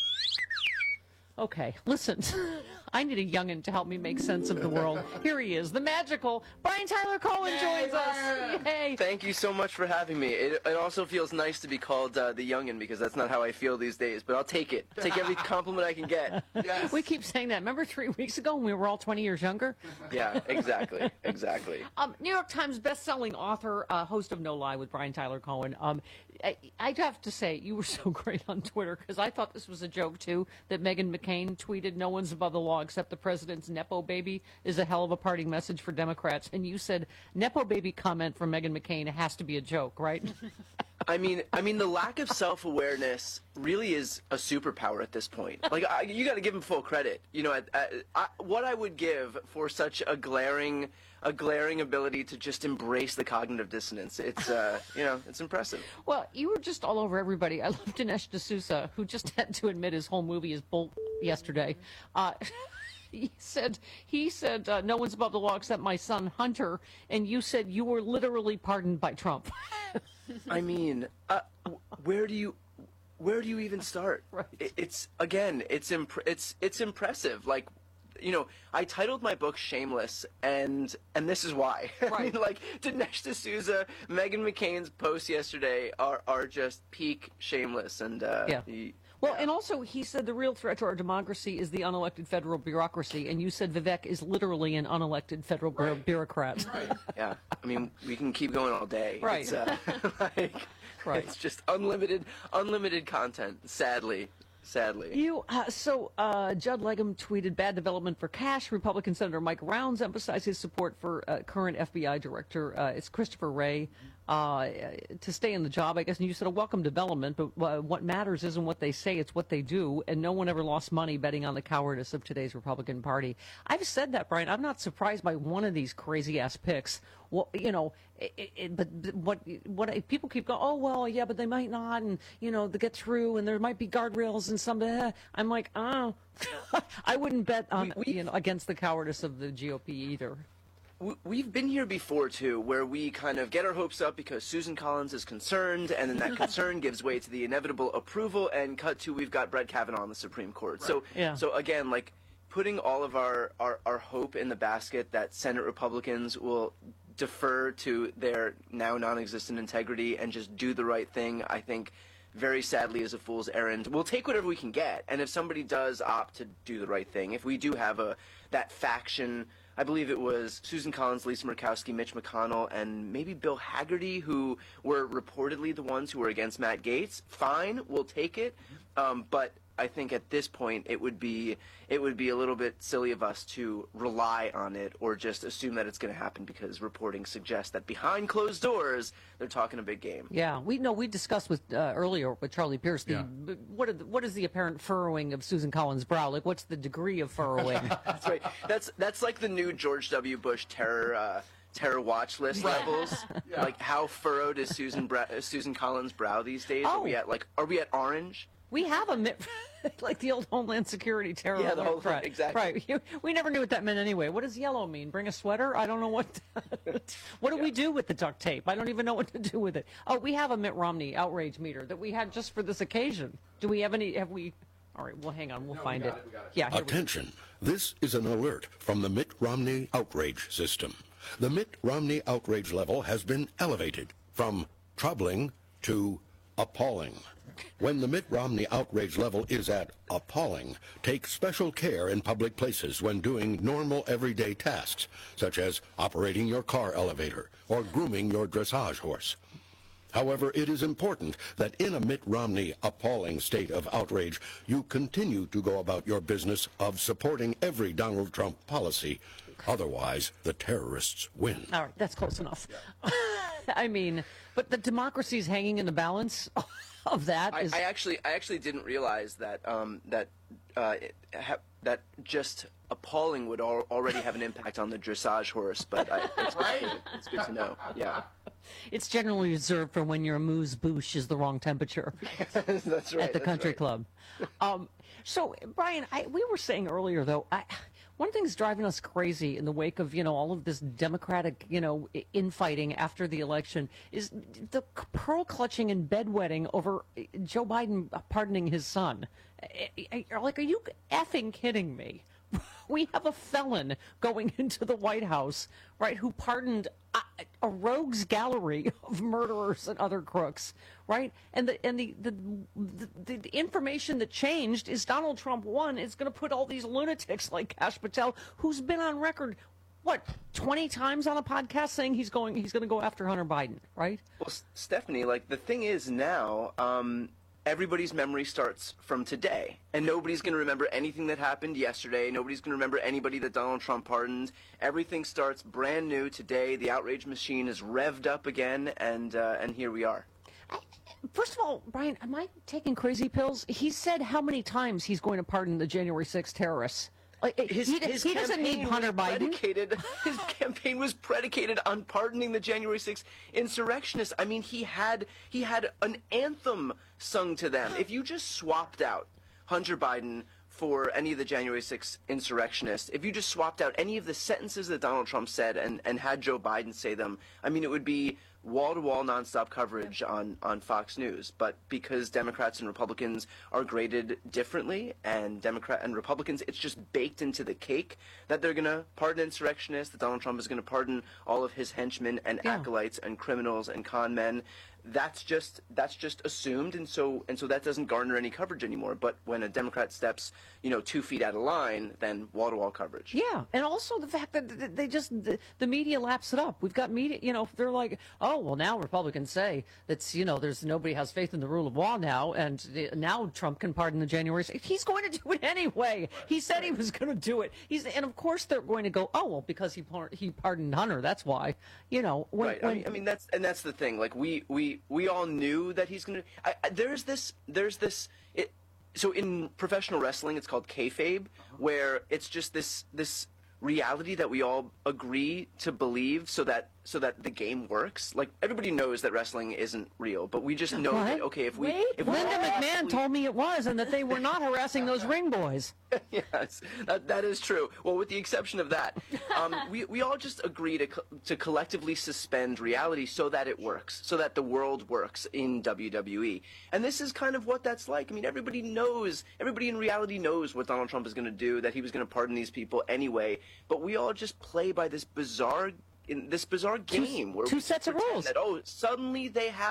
Speaker 18: Okay, listen. I need a youngin' to help me make sense of the world. Here he is, the magical Brian Tyler Cohen joins us. Yay!
Speaker 3: Thank you so much for having me. It also feels nice to be called the youngin' because that's not how I feel these days. But I'll take it. Take every compliment I can get.
Speaker 18: Yes. We keep saying that. Remember 3 weeks ago when we were all 20 years younger?
Speaker 3: Yeah, exactly, exactly.
Speaker 18: New York Times best-selling author, host of No Lie with Brian Tyler Cohen. I'd have to say, you were so great on Twitter because I thought this was a joke, too, that Meghan McCain tweeted, "No one's above the law except the president's Nepo baby is a hell of a parting message for Democrats." And you said, Nepo baby comment from Meghan McCain has to be a joke, right?
Speaker 3: I mean, the lack of self-awareness really is a superpower at this point. Like, you got to give him full credit. What I would give for such a glaring ability to just embrace the cognitive dissonance. It's, it's impressive.
Speaker 18: Well, you were just all over everybody. I love Dinesh D'Souza, who just had to admit his whole movie is bull yesterday. He said, no one's above the law except my son Hunter, and you said you were literally pardoned by Trump.
Speaker 3: I mean, where do you even start?
Speaker 18: Right.
Speaker 3: It's impressive. Like, I titled my book "Shameless," and this is why.
Speaker 18: Right.
Speaker 3: I mean, like, Dinesh D'Souza, Meghan McCain's posts yesterday are just peak shameless, and
Speaker 18: Well, and also he said the real threat to our democracy is the unelected federal bureaucracy, and you said Vivek is literally an unelected federal bureaucrat.
Speaker 3: Right. Yeah, I mean, we can keep going all day.
Speaker 18: Right.
Speaker 3: It's,
Speaker 18: Right.
Speaker 3: It's just unlimited content. Sadly.
Speaker 18: Judd Legum tweeted, "Bad development for Kash. Republican Senator Mike Rounds emphasized his support for current FBI Director it's Christopher Wray to stay in the job, I guess." And you said a welcome development, but what matters isn't what they say, it's what they do. And no one ever lost money betting on the cowardice of today's Republican Party. I've said that, Brian. I'm not surprised by one of these crazy-ass picks. Well, but what people keep going, oh, well, yeah, but they might not, and, they get through, and there might be guardrails and some, I'm like, I wouldn't bet on, against the cowardice of the GOP either.
Speaker 3: We've been here before, too, where we kind of get our hopes up because Susan Collins is concerned, and then that concern gives way to the inevitable approval, and cut to we've got Brett Kavanaugh on the Supreme Court. Right. So again, like, putting all of our hope in the basket that Senate Republicans will defer to their now non-existent integrity and just do the right thing, I think, very sadly, is a fool's errand. We'll take whatever we can get, and if somebody does opt to do the right thing, if we do have that faction, I believe it was Susan Collins, Lisa Murkowski, Mitch McConnell, and maybe Bill Hagerty, who were reportedly the ones who were against Matt Gaetz, fine, we'll take it, but I think at this point it would be a little bit silly of us to rely on it or just assume that it's going to happen because reporting suggests that behind closed doors they're talking a big game.
Speaker 18: Yeah, we discussed with earlier with Charlie Pierce what is the apparent furrowing of Susan Collins' brow? Like, what's the degree of furrowing?
Speaker 3: That's right. That's like the new George W. Bush terror watch list levels. Yeah. Like, how furrowed is Susan Collins' brow these days?
Speaker 18: Oh.
Speaker 3: Are we at orange?
Speaker 18: We have like the old Homeland Security terror.
Speaker 3: Yeah, the whole thing,
Speaker 18: right.
Speaker 3: exactly.
Speaker 18: Right. We never knew what that meant anyway. What does yellow mean? Bring a sweater? I don't know what. What do we do with the duct tape? I don't even know what to do with it. Oh, we have a Mitt Romney outrage meter that we had just for this occasion. Do we have any? Have we? All right. Well, hang on. We'll find it. Yeah.
Speaker 7: Attention. This is an alert from the Mitt Romney outrage system. The Mitt Romney outrage level has been elevated from troubling to
Speaker 4: appalling. When the Mitt Romney outrage level is at appalling, take special care in public places when doing normal everyday tasks, such as operating your car elevator or grooming your dressage horse. However, it is important that in a Mitt Romney appalling state of outrage, you continue to go about your business of supporting every Donald Trump policy. Otherwise, the terrorists win.
Speaker 18: All right, that's close enough. I mean, but the democracy's hanging in the balance of that.
Speaker 3: I actually didn't realize that that just appalling would already have an impact on the dressage horse. But it's good to know. Yeah.
Speaker 18: It's generally reserved for when your amuse-bouche is the wrong temperature.
Speaker 3: That's right.
Speaker 18: At the country club. So, Brian, we were saying earlier, though, one thing's driving us crazy in the wake of, all of this Democratic, infighting after the election is the pearl clutching and bedwetting over Joe Biden pardoning his son. Are you effing kidding me? We have a felon going into the White House, right, who pardoned a rogues gallery of murderers and other crooks, right? And the information that changed is Donald Trump won. It's going to put all these lunatics like Kash Patel, who's been on record, 20 times on a podcast saying he's going to go after Hunter Biden, right?
Speaker 3: Well, Stephanie, the thing is now, everybody's memory starts from today, and nobody's going to remember anything that happened yesterday. Nobody's going to remember anybody that Donald Trump pardoned. Everything starts brand new today. The outrage machine is revved up again, and here we are.
Speaker 18: First of all, Brian, am I taking crazy pills? He said how many times he's going to pardon the January 6th terrorists. He doesn't need Hunter Biden.
Speaker 3: His campaign was predicated on pardoning the January 6th insurrectionists. I mean, he had an anthem sung to them. If you just swapped out Hunter Biden for any of the January 6th insurrectionists, if you just swapped out any of the sentences that Donald Trump said and had Joe Biden say them, I mean, it would be wall-to-wall nonstop coverage on Fox News. But because Democrats and Republicans are graded differently, and Republicans, it's just baked into the cake that they're going to pardon insurrectionists, that Donald Trump is going to pardon all of his henchmen and acolytes and criminals and con men. That's just assumed, and so that doesn't garner any coverage anymore. But when a Democrat steps 2 feet out of line, then wall-to-wall coverage.
Speaker 18: Yeah, and also the fact that they just the media laps it up. We've got media, they're like, oh well, now Republicans say that's there's nobody has faith in the rule of law now, and now Trump can pardon the January 6th. He's going to do it anyway. He said he was going to do it. And of course they're going to go, oh well, because he pardoned Hunter, that's why.
Speaker 3: Right. I mean that's the thing. Like we all knew that he's going to. There's this. So in professional wrestling, it's called kayfabe, where it's just this reality that we all agree to believe, so that the game works. Like everybody knows that wrestling isn't real, but we just know that if
Speaker 18: Linda McMahon told me it was, and that they were not harassing those ring boys.
Speaker 3: Yes, that is true. Well, with the exception of that, we all just agree to collectively suspend reality so that it works, so that the world works in WWE. And this is kind of what that's like. I mean, everybody in reality knows what Donald Trump is going to do, that he was going to pardon these people anyway, but we all just play by this bizarre game where
Speaker 18: two sets of rules.
Speaker 3: That, suddenly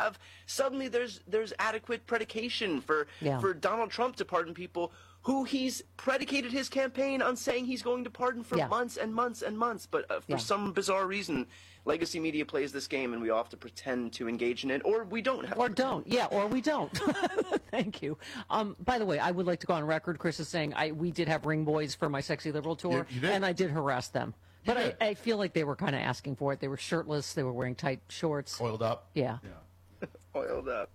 Speaker 3: there's adequate predication for Donald Trump to pardon people who he's predicated his campaign on saying he's going to pardon for months and months and months. But for some bizarre reason, legacy media plays this game, and we all have to pretend to engage in it, or we don't have
Speaker 18: or don't. Yeah, or we don't. Thank you. By the way, I would like to go on record. Chris is saying we did have ring boys for my Sexy Liberal tour, and I did harass them. But I feel like they were kind of asking for it. They were shirtless. They were wearing tight shorts.
Speaker 27: Oiled up.
Speaker 18: Yeah.
Speaker 3: Oiled up.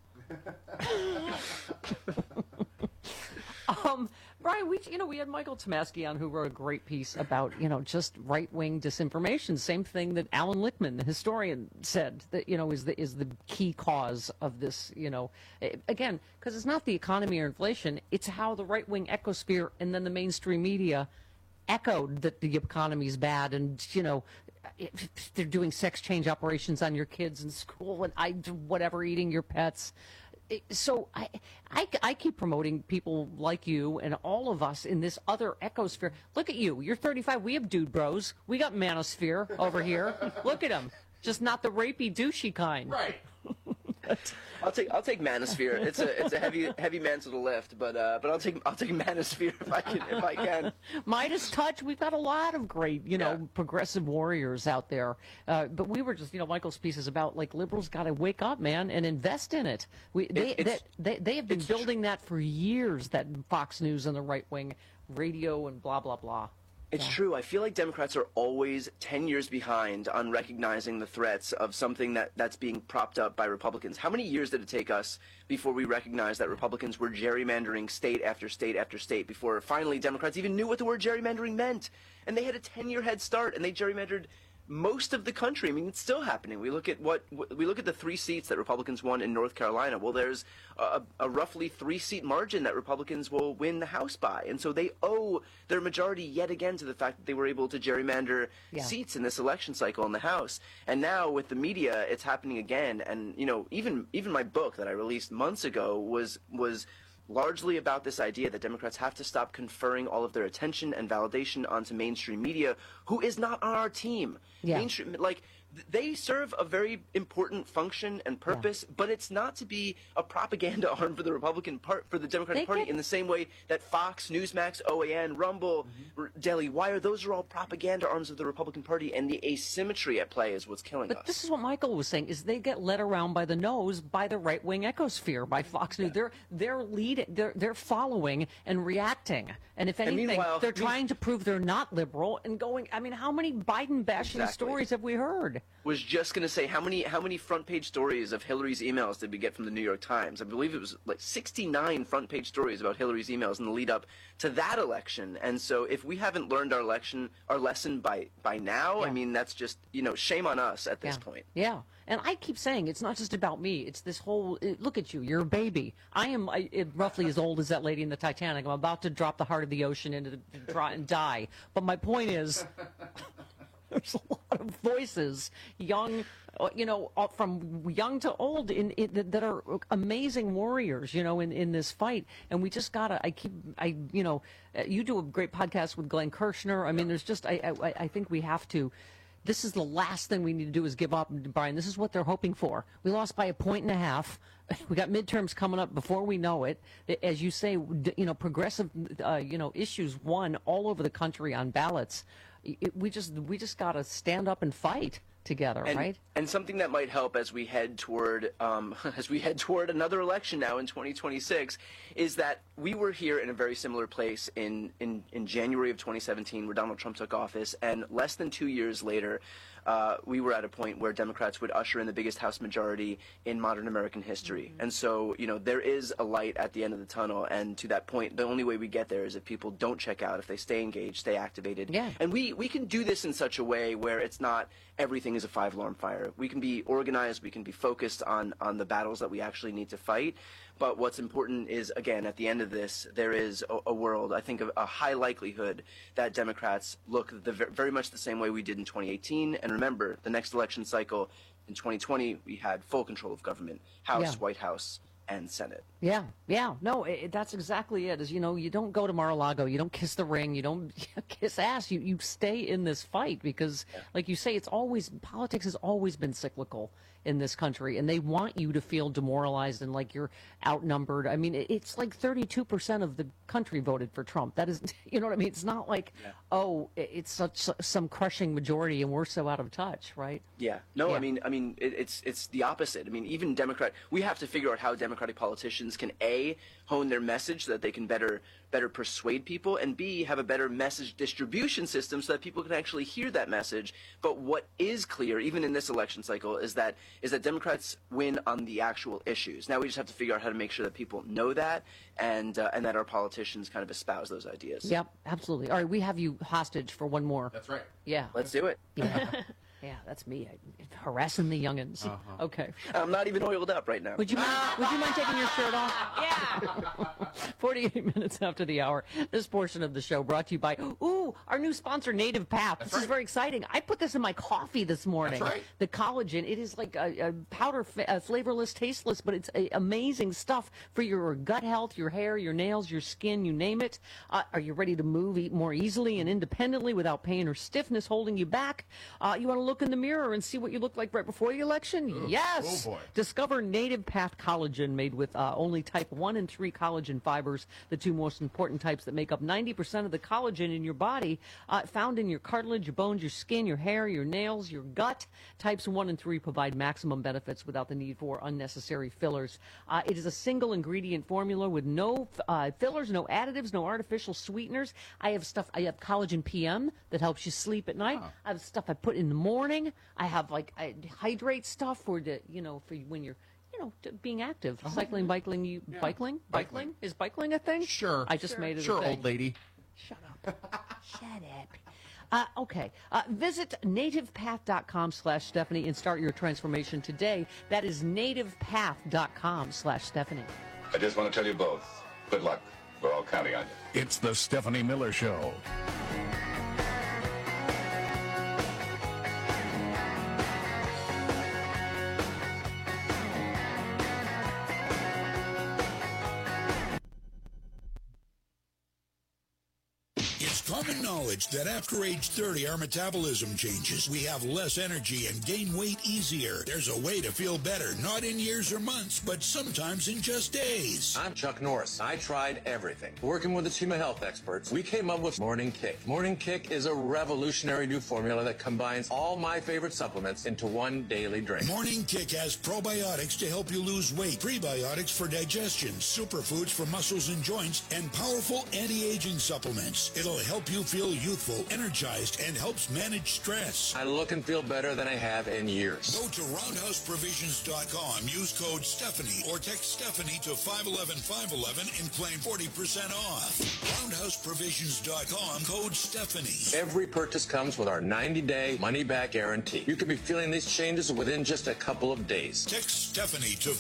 Speaker 18: Brian, we had Michael Tomasky on, who wrote a great piece about, just right-wing disinformation. Same thing that Alan Lichtman, the historian, said that, is the key cause of this, again, because it's not the economy or inflation, it's how the right-wing ecosphere and then the mainstream media echoed that the economy's bad, and they're doing sex change operations on your kids in school, and eating your pets. So I keep promoting people like you and all of us in this other ecosphere. Look at you. You're 35. We have dude bros. We got manosphere over here. Look at them. Just not the rapey, douchey kind.
Speaker 27: Right.
Speaker 3: I'll take Manosphere. It's a heavy mantle to lift, but I'll take Manosphere if I can.
Speaker 18: Midas Touch. We've got a lot of great, progressive warriors out there. But we were just, Michael's piece is about like liberals got to wake up, man, and invest in it. They have been building that for years. That Fox News and the right wing radio and blah blah blah.
Speaker 3: It's true. I feel like Democrats are always 10 years behind on recognizing the threats of something that's being propped up by Republicans. How many years did it take us before we recognized that Republicans were gerrymandering state after state after state before finally Democrats even knew what the word gerrymandering meant? And they had a 10-year head start, and they gerrymandered most of the country. I mean, it's still happening. We look at the 3 seats that Republicans won in North Carolina. Well, there's a roughly 3-seat margin that Republicans will win the House by, and so they owe their majority yet again to the fact that they were able to gerrymander seats in this election cycle in the House. And now with the media, it's happening again. And even my book that I released months ago was largely about this idea that Democrats have to stop conferring all of their attention and validation onto mainstream media, who is not on our team.
Speaker 18: Yeah.
Speaker 3: Mainstream, they serve a very important function and purpose, but it's not to be a propaganda arm for the Democratic Party in the same way that Fox, Newsmax, OAN, Rumble, Daily Wire, those are all propaganda arms of the Republican Party, and the asymmetry at play is what's killing us.
Speaker 18: But this is what Michael was saying, is they get led around by the nose by the right-wing ecosphere, by Fox News. They're leading, they're following and reacting. And if anything, they're trying to prove they're not liberal and going, I mean, how many Biden bashing stories have we heard?
Speaker 3: Was just going to say, how many front page stories of Hillary's emails did we get from the New York Times? I believe it was like 69 front page stories about Hillary's emails in the lead up to that election. And so if we haven't learned our lesson by now, I mean, that's just, shame on us at this point.
Speaker 18: Yeah. And I keep saying it's not just about me. It's this whole, look at you, you're a baby. I am roughly as old as that lady in the Titanic. I'm about to drop the heart of the ocean into and die. But my point is, there's a lot of voices, young, from young to old, that are amazing warriors, in this fight. And we just gotta. You do a great podcast with Glenn Kirshner. I mean, there's just, I think we have to. This is the last thing we need to do is give up, Brian. This is what they're hoping for. We lost by 1.5 points. We got midterms coming up before we know it. As you say, progressive, issues won all over the country on ballots. We just got to stand up and fight together, right?
Speaker 3: And something that might help as we head toward another election now in 2026 is that we were here in a very similar place in January of 2017 where Donald Trump took office, and less than 2 years later, we were at a point where Democrats would usher in the biggest House majority in modern American history. And so, there is a light at the end of the tunnel, and to that point, the only way we get there is if people don't check out, if they stay engaged, stay activated.
Speaker 18: Yeah.
Speaker 3: And we can do this in such a way where it's not everything is a 5-alarm fire. We can be organized, we can be focused on the battles that we actually need to fight. But what's important is, again, at the end of this, there is a world, I think, of a high likelihood that Democrats look very much the same way we did in 2018. And remember, the next election cycle in 2020, we had full control of government, House, White House, and Senate.
Speaker 18: Yeah. No, that's exactly it. You don't go to Mar-a-Lago, you don't kiss the ring, you don't kiss ass. You stay in this fight because, like you say, politics has always been cyclical in this country, and they want you to feel demoralized and like you're outnumbered. I mean, it's like 32% of the country voted for Trump. That is, you know what I mean? It's not like, it's some crushing majority and we're so out of touch, right?
Speaker 3: Yeah. No, I mean, it's the opposite. I mean, even we have to figure out how Democratic politicians can A, hone their message so that they can better persuade people, and B, have a better message distribution system so that people can actually hear that message. But what is clear, even in this election cycle, is that Democrats win on the actual issues. Now we just have to figure out how to make sure that people know that, and that our politicians kind of espouse those ideas.
Speaker 18: Yep, absolutely. All right, we have you hostage for one more.
Speaker 27: That's right.
Speaker 18: Yeah.
Speaker 3: Let's do it.
Speaker 18: Yeah. Yeah, that's me. Harassing the youngins. Okay.
Speaker 3: I'm not even oiled up right now.
Speaker 18: Would you mind taking your shirt off? Yeah. 48 minutes after the hour. This portion of the show brought to you by, our new sponsor, Native Path. This is very exciting. I put this in my coffee this morning.
Speaker 27: That's right.
Speaker 18: The collagen. It is like a powder, flavorless, tasteless, but it's amazing stuff for your gut health, your hair, your nails, your skin, you name it. Are you ready to move more easily and independently without pain or stiffness holding you back? You want to look look in the mirror and see what you looked like right before the election? Yes.
Speaker 27: Oh, boy.
Speaker 18: Discover Native Path Collagen, made with only type 1 and 3 collagen fibers, the two most important types that make up 90% of the collagen in your body, found in your cartilage, your bones, your skin, your hair, your nails, your gut. Types 1 and 3 provide maximum benefits without the need for unnecessary fillers. It is a single ingredient formula with no fillers, no additives, no artificial sweeteners. I have collagen PM that helps you sleep at night. I have stuff I put in the morning. I have I hydrate stuff for when you're being active, cycling, biking. Biking is biking a thing?
Speaker 27: Sure.
Speaker 18: I just made it.
Speaker 27: Sure,
Speaker 18: a thing.
Speaker 27: old lady.
Speaker 18: Shut up. Shut up. Okay. Visit nativepath.com/Stephanie and start your transformation today. That is nativepath.com/Stephanie.
Speaker 5: I just want to tell you both, good luck. We're all counting on you.
Speaker 13: It's the Stephanie Miller Show.
Speaker 15: It's common knowledge that after age 30, our metabolism changes. We have less energy and gain weight easier. There's a way to feel better, not in years or months, but sometimes in just days.
Speaker 16: I'm Chuck Norris. I tried everything. Working with a team of health experts, we came up with Morning Kick. Morning Kick is a revolutionary new formula that combines all my favorite supplements into one daily drink.
Speaker 15: Morning Kick has probiotics to help you lose weight, prebiotics for digestion, superfoods for muscles and joints, and powerful anti-aging supplements. It'll help you feel youthful, energized, and helps manage stress.
Speaker 16: I look and feel better than I have in years.
Speaker 15: Go to roundhouseprovisions.com, use code Stephanie, or text Stephanie to 511-511 and claim 40% off. Roundhouseprovisions.com, code Stephanie.
Speaker 16: Every purchase comes with our 90-day money-back guarantee. You could be feeling these changes within just a couple of days.
Speaker 15: Text Stephanie to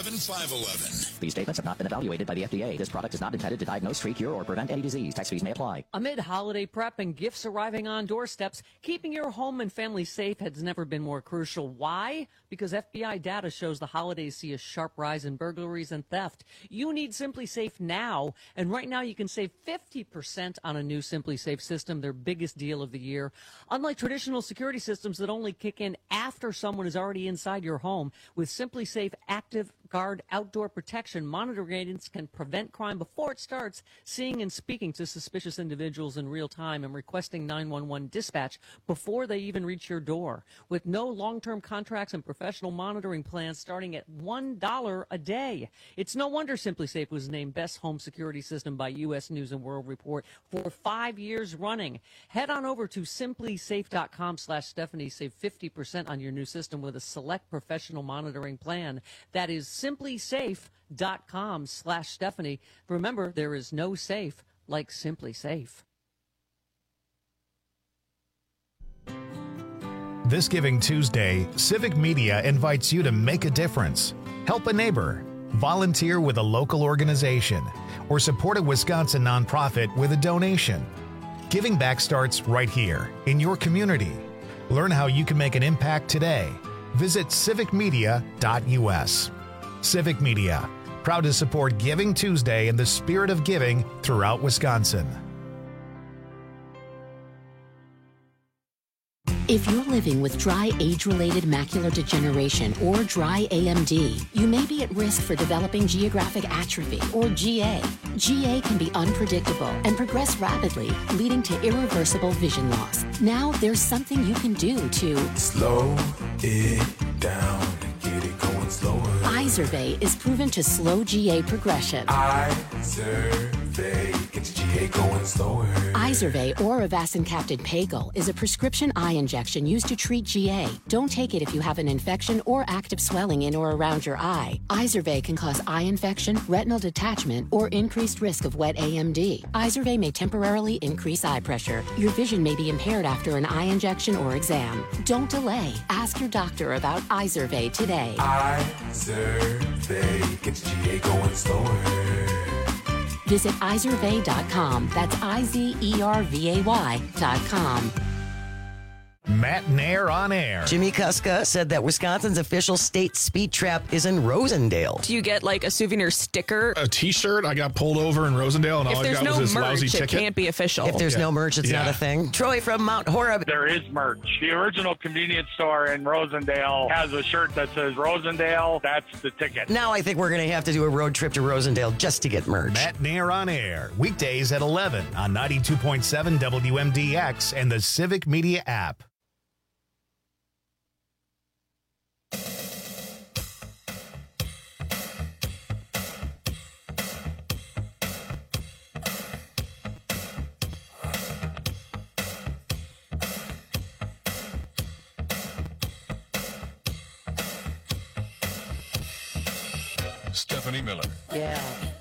Speaker 15: 511-511.
Speaker 17: These statements have not been evaluated by the FDA. This product is not intended to diagnose, treat, cure, or prevent any disease. Tax fees may apply.
Speaker 18: Amid holiday prep and gifts arriving on doorsteps, keeping your home and family safe has never been more crucial. Why? Because FBI data shows the holidays see a sharp rise in burglaries and theft. You need Simply Safe now, and right now you can save 50% on a new Simply Safe system, their biggest deal of the year. Unlike traditional security systems that only kick in after someone is already inside your home, with Simply Safe Active Guard outdoor protection, monitoring agents can prevent crime before it starts, seeing and speaking to suspicious individuals in real time, and requesting 911 dispatch before they even reach your door. With no long-term contracts and professional monitoring plans starting at $1 a day. It's no wonder Simply Safe was named Best Home Security System by U.S. News & World Report for 5 years running. Head on over to simplysafe.com/Stephanie. Save 50% on your new system with a select professional monitoring plan. That is simplysafe.com/Stephanie. Remember, there is no safe like Simply Safe.
Speaker 1: This Giving Tuesday, Civic Media invites you to make a difference. Help a neighbor, volunteer with a local organization, or support a Wisconsin nonprofit with a donation. Giving back starts right here in your community. Learn how you can make an impact today. Visit civicmedia.us. Civic Media, proud to support Giving Tuesday and the spirit of giving throughout Wisconsin.
Speaker 21: If you're living with dry age-related macular degeneration or dry AMD, you may be at risk for developing geographic atrophy or GA. GA can be unpredictable and progress rapidly, leading to irreversible vision loss. Now there's something you can do to
Speaker 28: slow it down and get it going slower.
Speaker 21: Izervay is proven to slow GA progression.
Speaker 28: Izervay gets GA going slower.
Speaker 21: Izervay or avacincaptad pagel is a prescription eye injection used to treat GA. Don't take it if you have an infection or active swelling in or around your eye. Izervay can cause eye infection, retinal detachment, or increased risk of wet AMD. Izervay may temporarily increase eye pressure. Your vision may be impaired after an eye injection or exam. Don't delay. Ask your doctor about Izervay today.
Speaker 28: Izervay gets GA going slower.
Speaker 21: Visit Izervay.com. That's IZERVAY.com.
Speaker 1: Matt Nair on air.
Speaker 6: Jimmy Kuska said that Wisconsin's official state speed trap is in Rosendale.
Speaker 8: Do you get like a souvenir sticker?
Speaker 9: A T-shirt. I got pulled over in Rosendale, and all I got was this lousy ticket.
Speaker 8: If there's no merch, it can't be official.
Speaker 6: If there's no merch, it's not a thing. Troy from Mount Horeb.
Speaker 19: There is merch. The original convenience store in Rosendale has a shirt that says Rosendale. That's the ticket.
Speaker 6: Now I think we're going to have to do a road trip to Rosendale just to get merch.
Speaker 1: Matt Nair on air. Weekdays at 11 on 92.7 WMDX and the Civic Media app.
Speaker 13: Stephanie Miller.
Speaker 18: Yeah.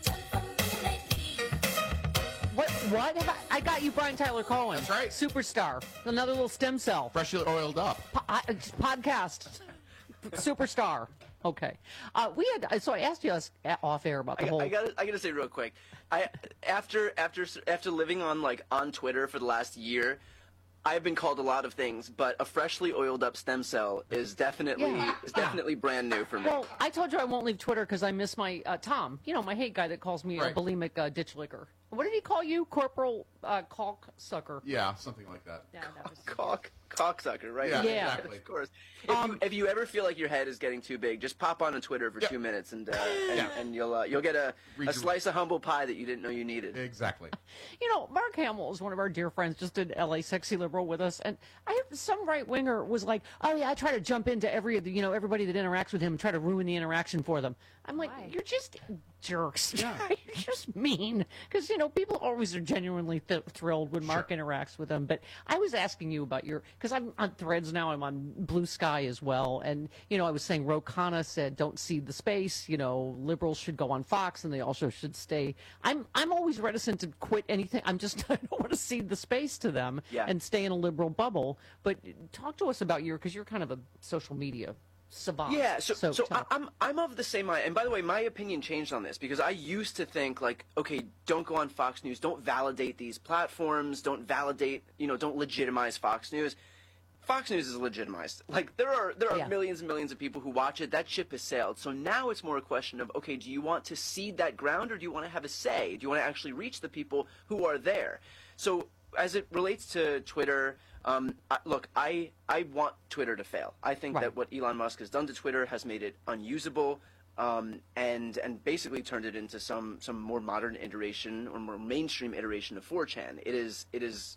Speaker 18: What? I got you, Brian Tyler Cohen.
Speaker 27: That's right.
Speaker 18: Superstar. Another little stem cell.
Speaker 27: Freshly oiled up.
Speaker 18: Podcast. Superstar. Okay. So I asked you off air about the whole.
Speaker 3: I gotta say real quick. After living on Twitter for the last year, I've been called a lot of things, but a freshly oiled up stem cell is definitely brand new for me.
Speaker 18: Well, I told you I won't leave Twitter because I miss my Tom. You know, my hate guy that calls me a bulimic ditch licker. What did he call you? Corporal Cocksucker.
Speaker 27: Yeah, something like that.
Speaker 18: Yeah, that was
Speaker 3: Cocksucker, right?
Speaker 27: Yeah, exactly.
Speaker 3: Of course. If you ever feel like your head is getting too big, just pop on Twitter for 2 minutes and you'll get a slice of humble pie that you didn't know you needed.
Speaker 27: Exactly.
Speaker 18: You know, Mark Hamill is one of our dear friends, just did LA Sexy Liberal with us, and some right winger was like, "Oh yeah, I try to jump into everybody that interacts with him and try to ruin the interaction for them." I'm like, "You're just jerks. Yeah. You're just mean." Because people always are genuinely thrilled when Mark interacts with them. But I was asking you about because I'm on Threads now. I'm on Blue Sky as well, and I was saying Ro Khanna said, "Don't cede the space." Liberals should go on Fox, and they also should stay. I'm always reticent to quit anything. I don't want to cede the space to them and stay in a liberal bubble. But talk to us about because you're kind of a social media savant.
Speaker 3: Yeah, so I'm of the same mind. And by the way, my opinion changed on this because I used to think okay, don't go on Fox News, don't validate these platforms, don't legitimize Fox News. Fox News is legitimized. There are millions and millions of people who watch it. That ship has sailed. So now it's more a question of, okay, do you want to cede that ground or do you want to have a say? Do you want to actually reach the people who are there? So as it relates to Twitter, look, I want Twitter to fail. I think that what Elon Musk has done to Twitter has made it unusable, and basically turned it into some more modern iteration or more mainstream iteration of 4chan. It is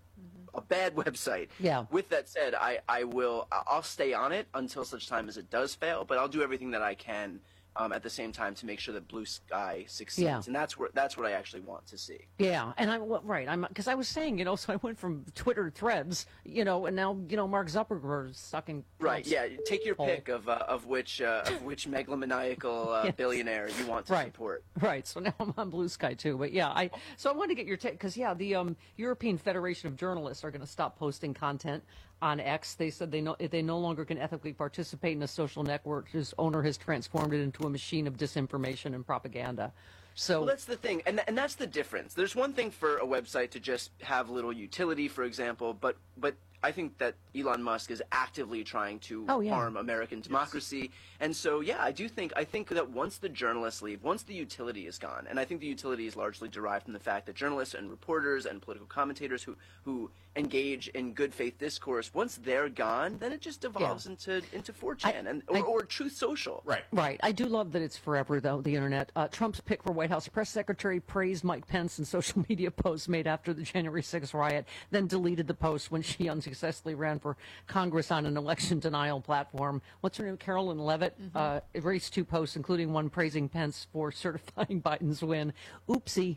Speaker 3: a bad website. Yeah. With that said, I'll stay on it until such time as it does fail, but I'll do everything that I can at the same time to make sure that Blue Sky succeeds, and that's what I actually want to see. Yeah,
Speaker 18: and because I was saying, so I went from Twitter to Threads, and now Mark Zuckerberg is sucking.
Speaker 3: Right. Yeah. Take your pick of which megalomaniacal billionaire you want to support.
Speaker 18: Right. So now I'm on Blue Sky too, but I wanted to get your take because the European Federation of Journalists are going to stop posting content on X. They said they no longer can ethically participate in a social network whose owner has transformed it into a machine of disinformation and propaganda. So
Speaker 3: that's the thing, and that's the difference. There's one thing for a website to just have little utility, for example, but I think that Elon Musk is actively trying to harm American democracy. And so, I think that once the journalists leave, once the utility is gone, and I think the utility is largely derived from the fact that journalists and reporters and political commentators who engage in good faith discourse, once they're gone, then it just devolves into 4chan or Truth Social.
Speaker 18: Right. I do love that it's forever, though, the internet. Trump's pick for White House press secretary praised Mike Pence in social media posts made after the January 6th riot, then deleted the post when she unsuccessfully ran for Congress on an election denial platform. What's her name? Carolyn Levitt erased 2 posts, including one praising Pence for certifying Biden's win. Oopsie.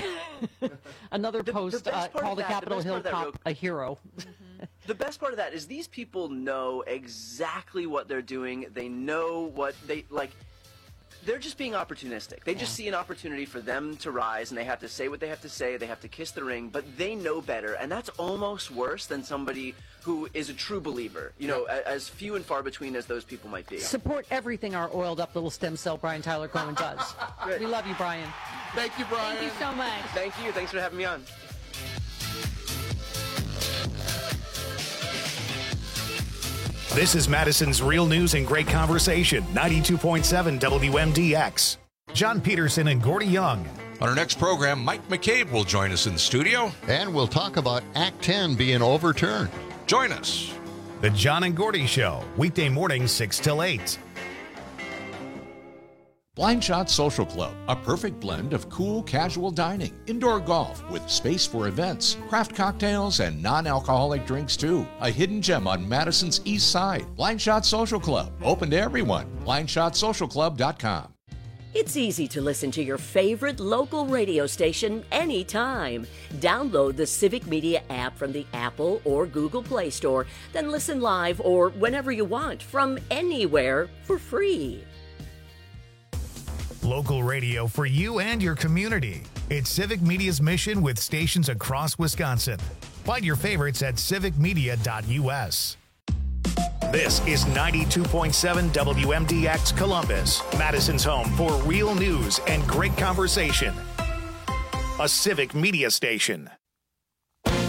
Speaker 18: Another post called the Capitol Hill cop a hero.
Speaker 3: The best part of that is these people know exactly what they're doing. They know what they like. They're just being opportunistic. They just see an opportunity for them to rise, and they have to say what they have to say. They have to kiss the ring, but they know better, and that's almost worse than somebody who is a true believer, as few and far between as those people might be.
Speaker 18: Support everything our oiled-up little stem cell Brian Tyler Cohen does. We love you, Brian.
Speaker 27: Thank you, Brian.
Speaker 18: Thank you so much.
Speaker 3: Thank you. Thanks for having me on.
Speaker 1: This is Madison's Real News and Great Conversation, 92.7 WMDX. John Peterson and Gordy Young.
Speaker 10: On our next program, Mike McCabe will join us in the studio.
Speaker 11: And we'll talk about Act 10 being overturned.
Speaker 10: Join us.
Speaker 1: The John and Gordy Show, weekday mornings 6 till 8.
Speaker 7: Blind Shot Social Club, a perfect blend of cool, casual dining, indoor golf with space for events, craft cocktails, and non-alcoholic drinks too. A hidden gem on Madison's East Side. Blind Shot Social Club, open to everyone. BlindShotSocialClub.com.
Speaker 14: It's easy to listen to your favorite local radio station anytime. Download the Civic Media app from the Apple or Google Play Store, then listen live or whenever you want from anywhere for free.
Speaker 1: Local radio for you and your community. It's Civic Media's mission with stations across Wisconsin. Find your favorites at civicmedia.us. This is 92.7 WMDX Columbus, Madison's home for real news and great conversation. A Civic Media station.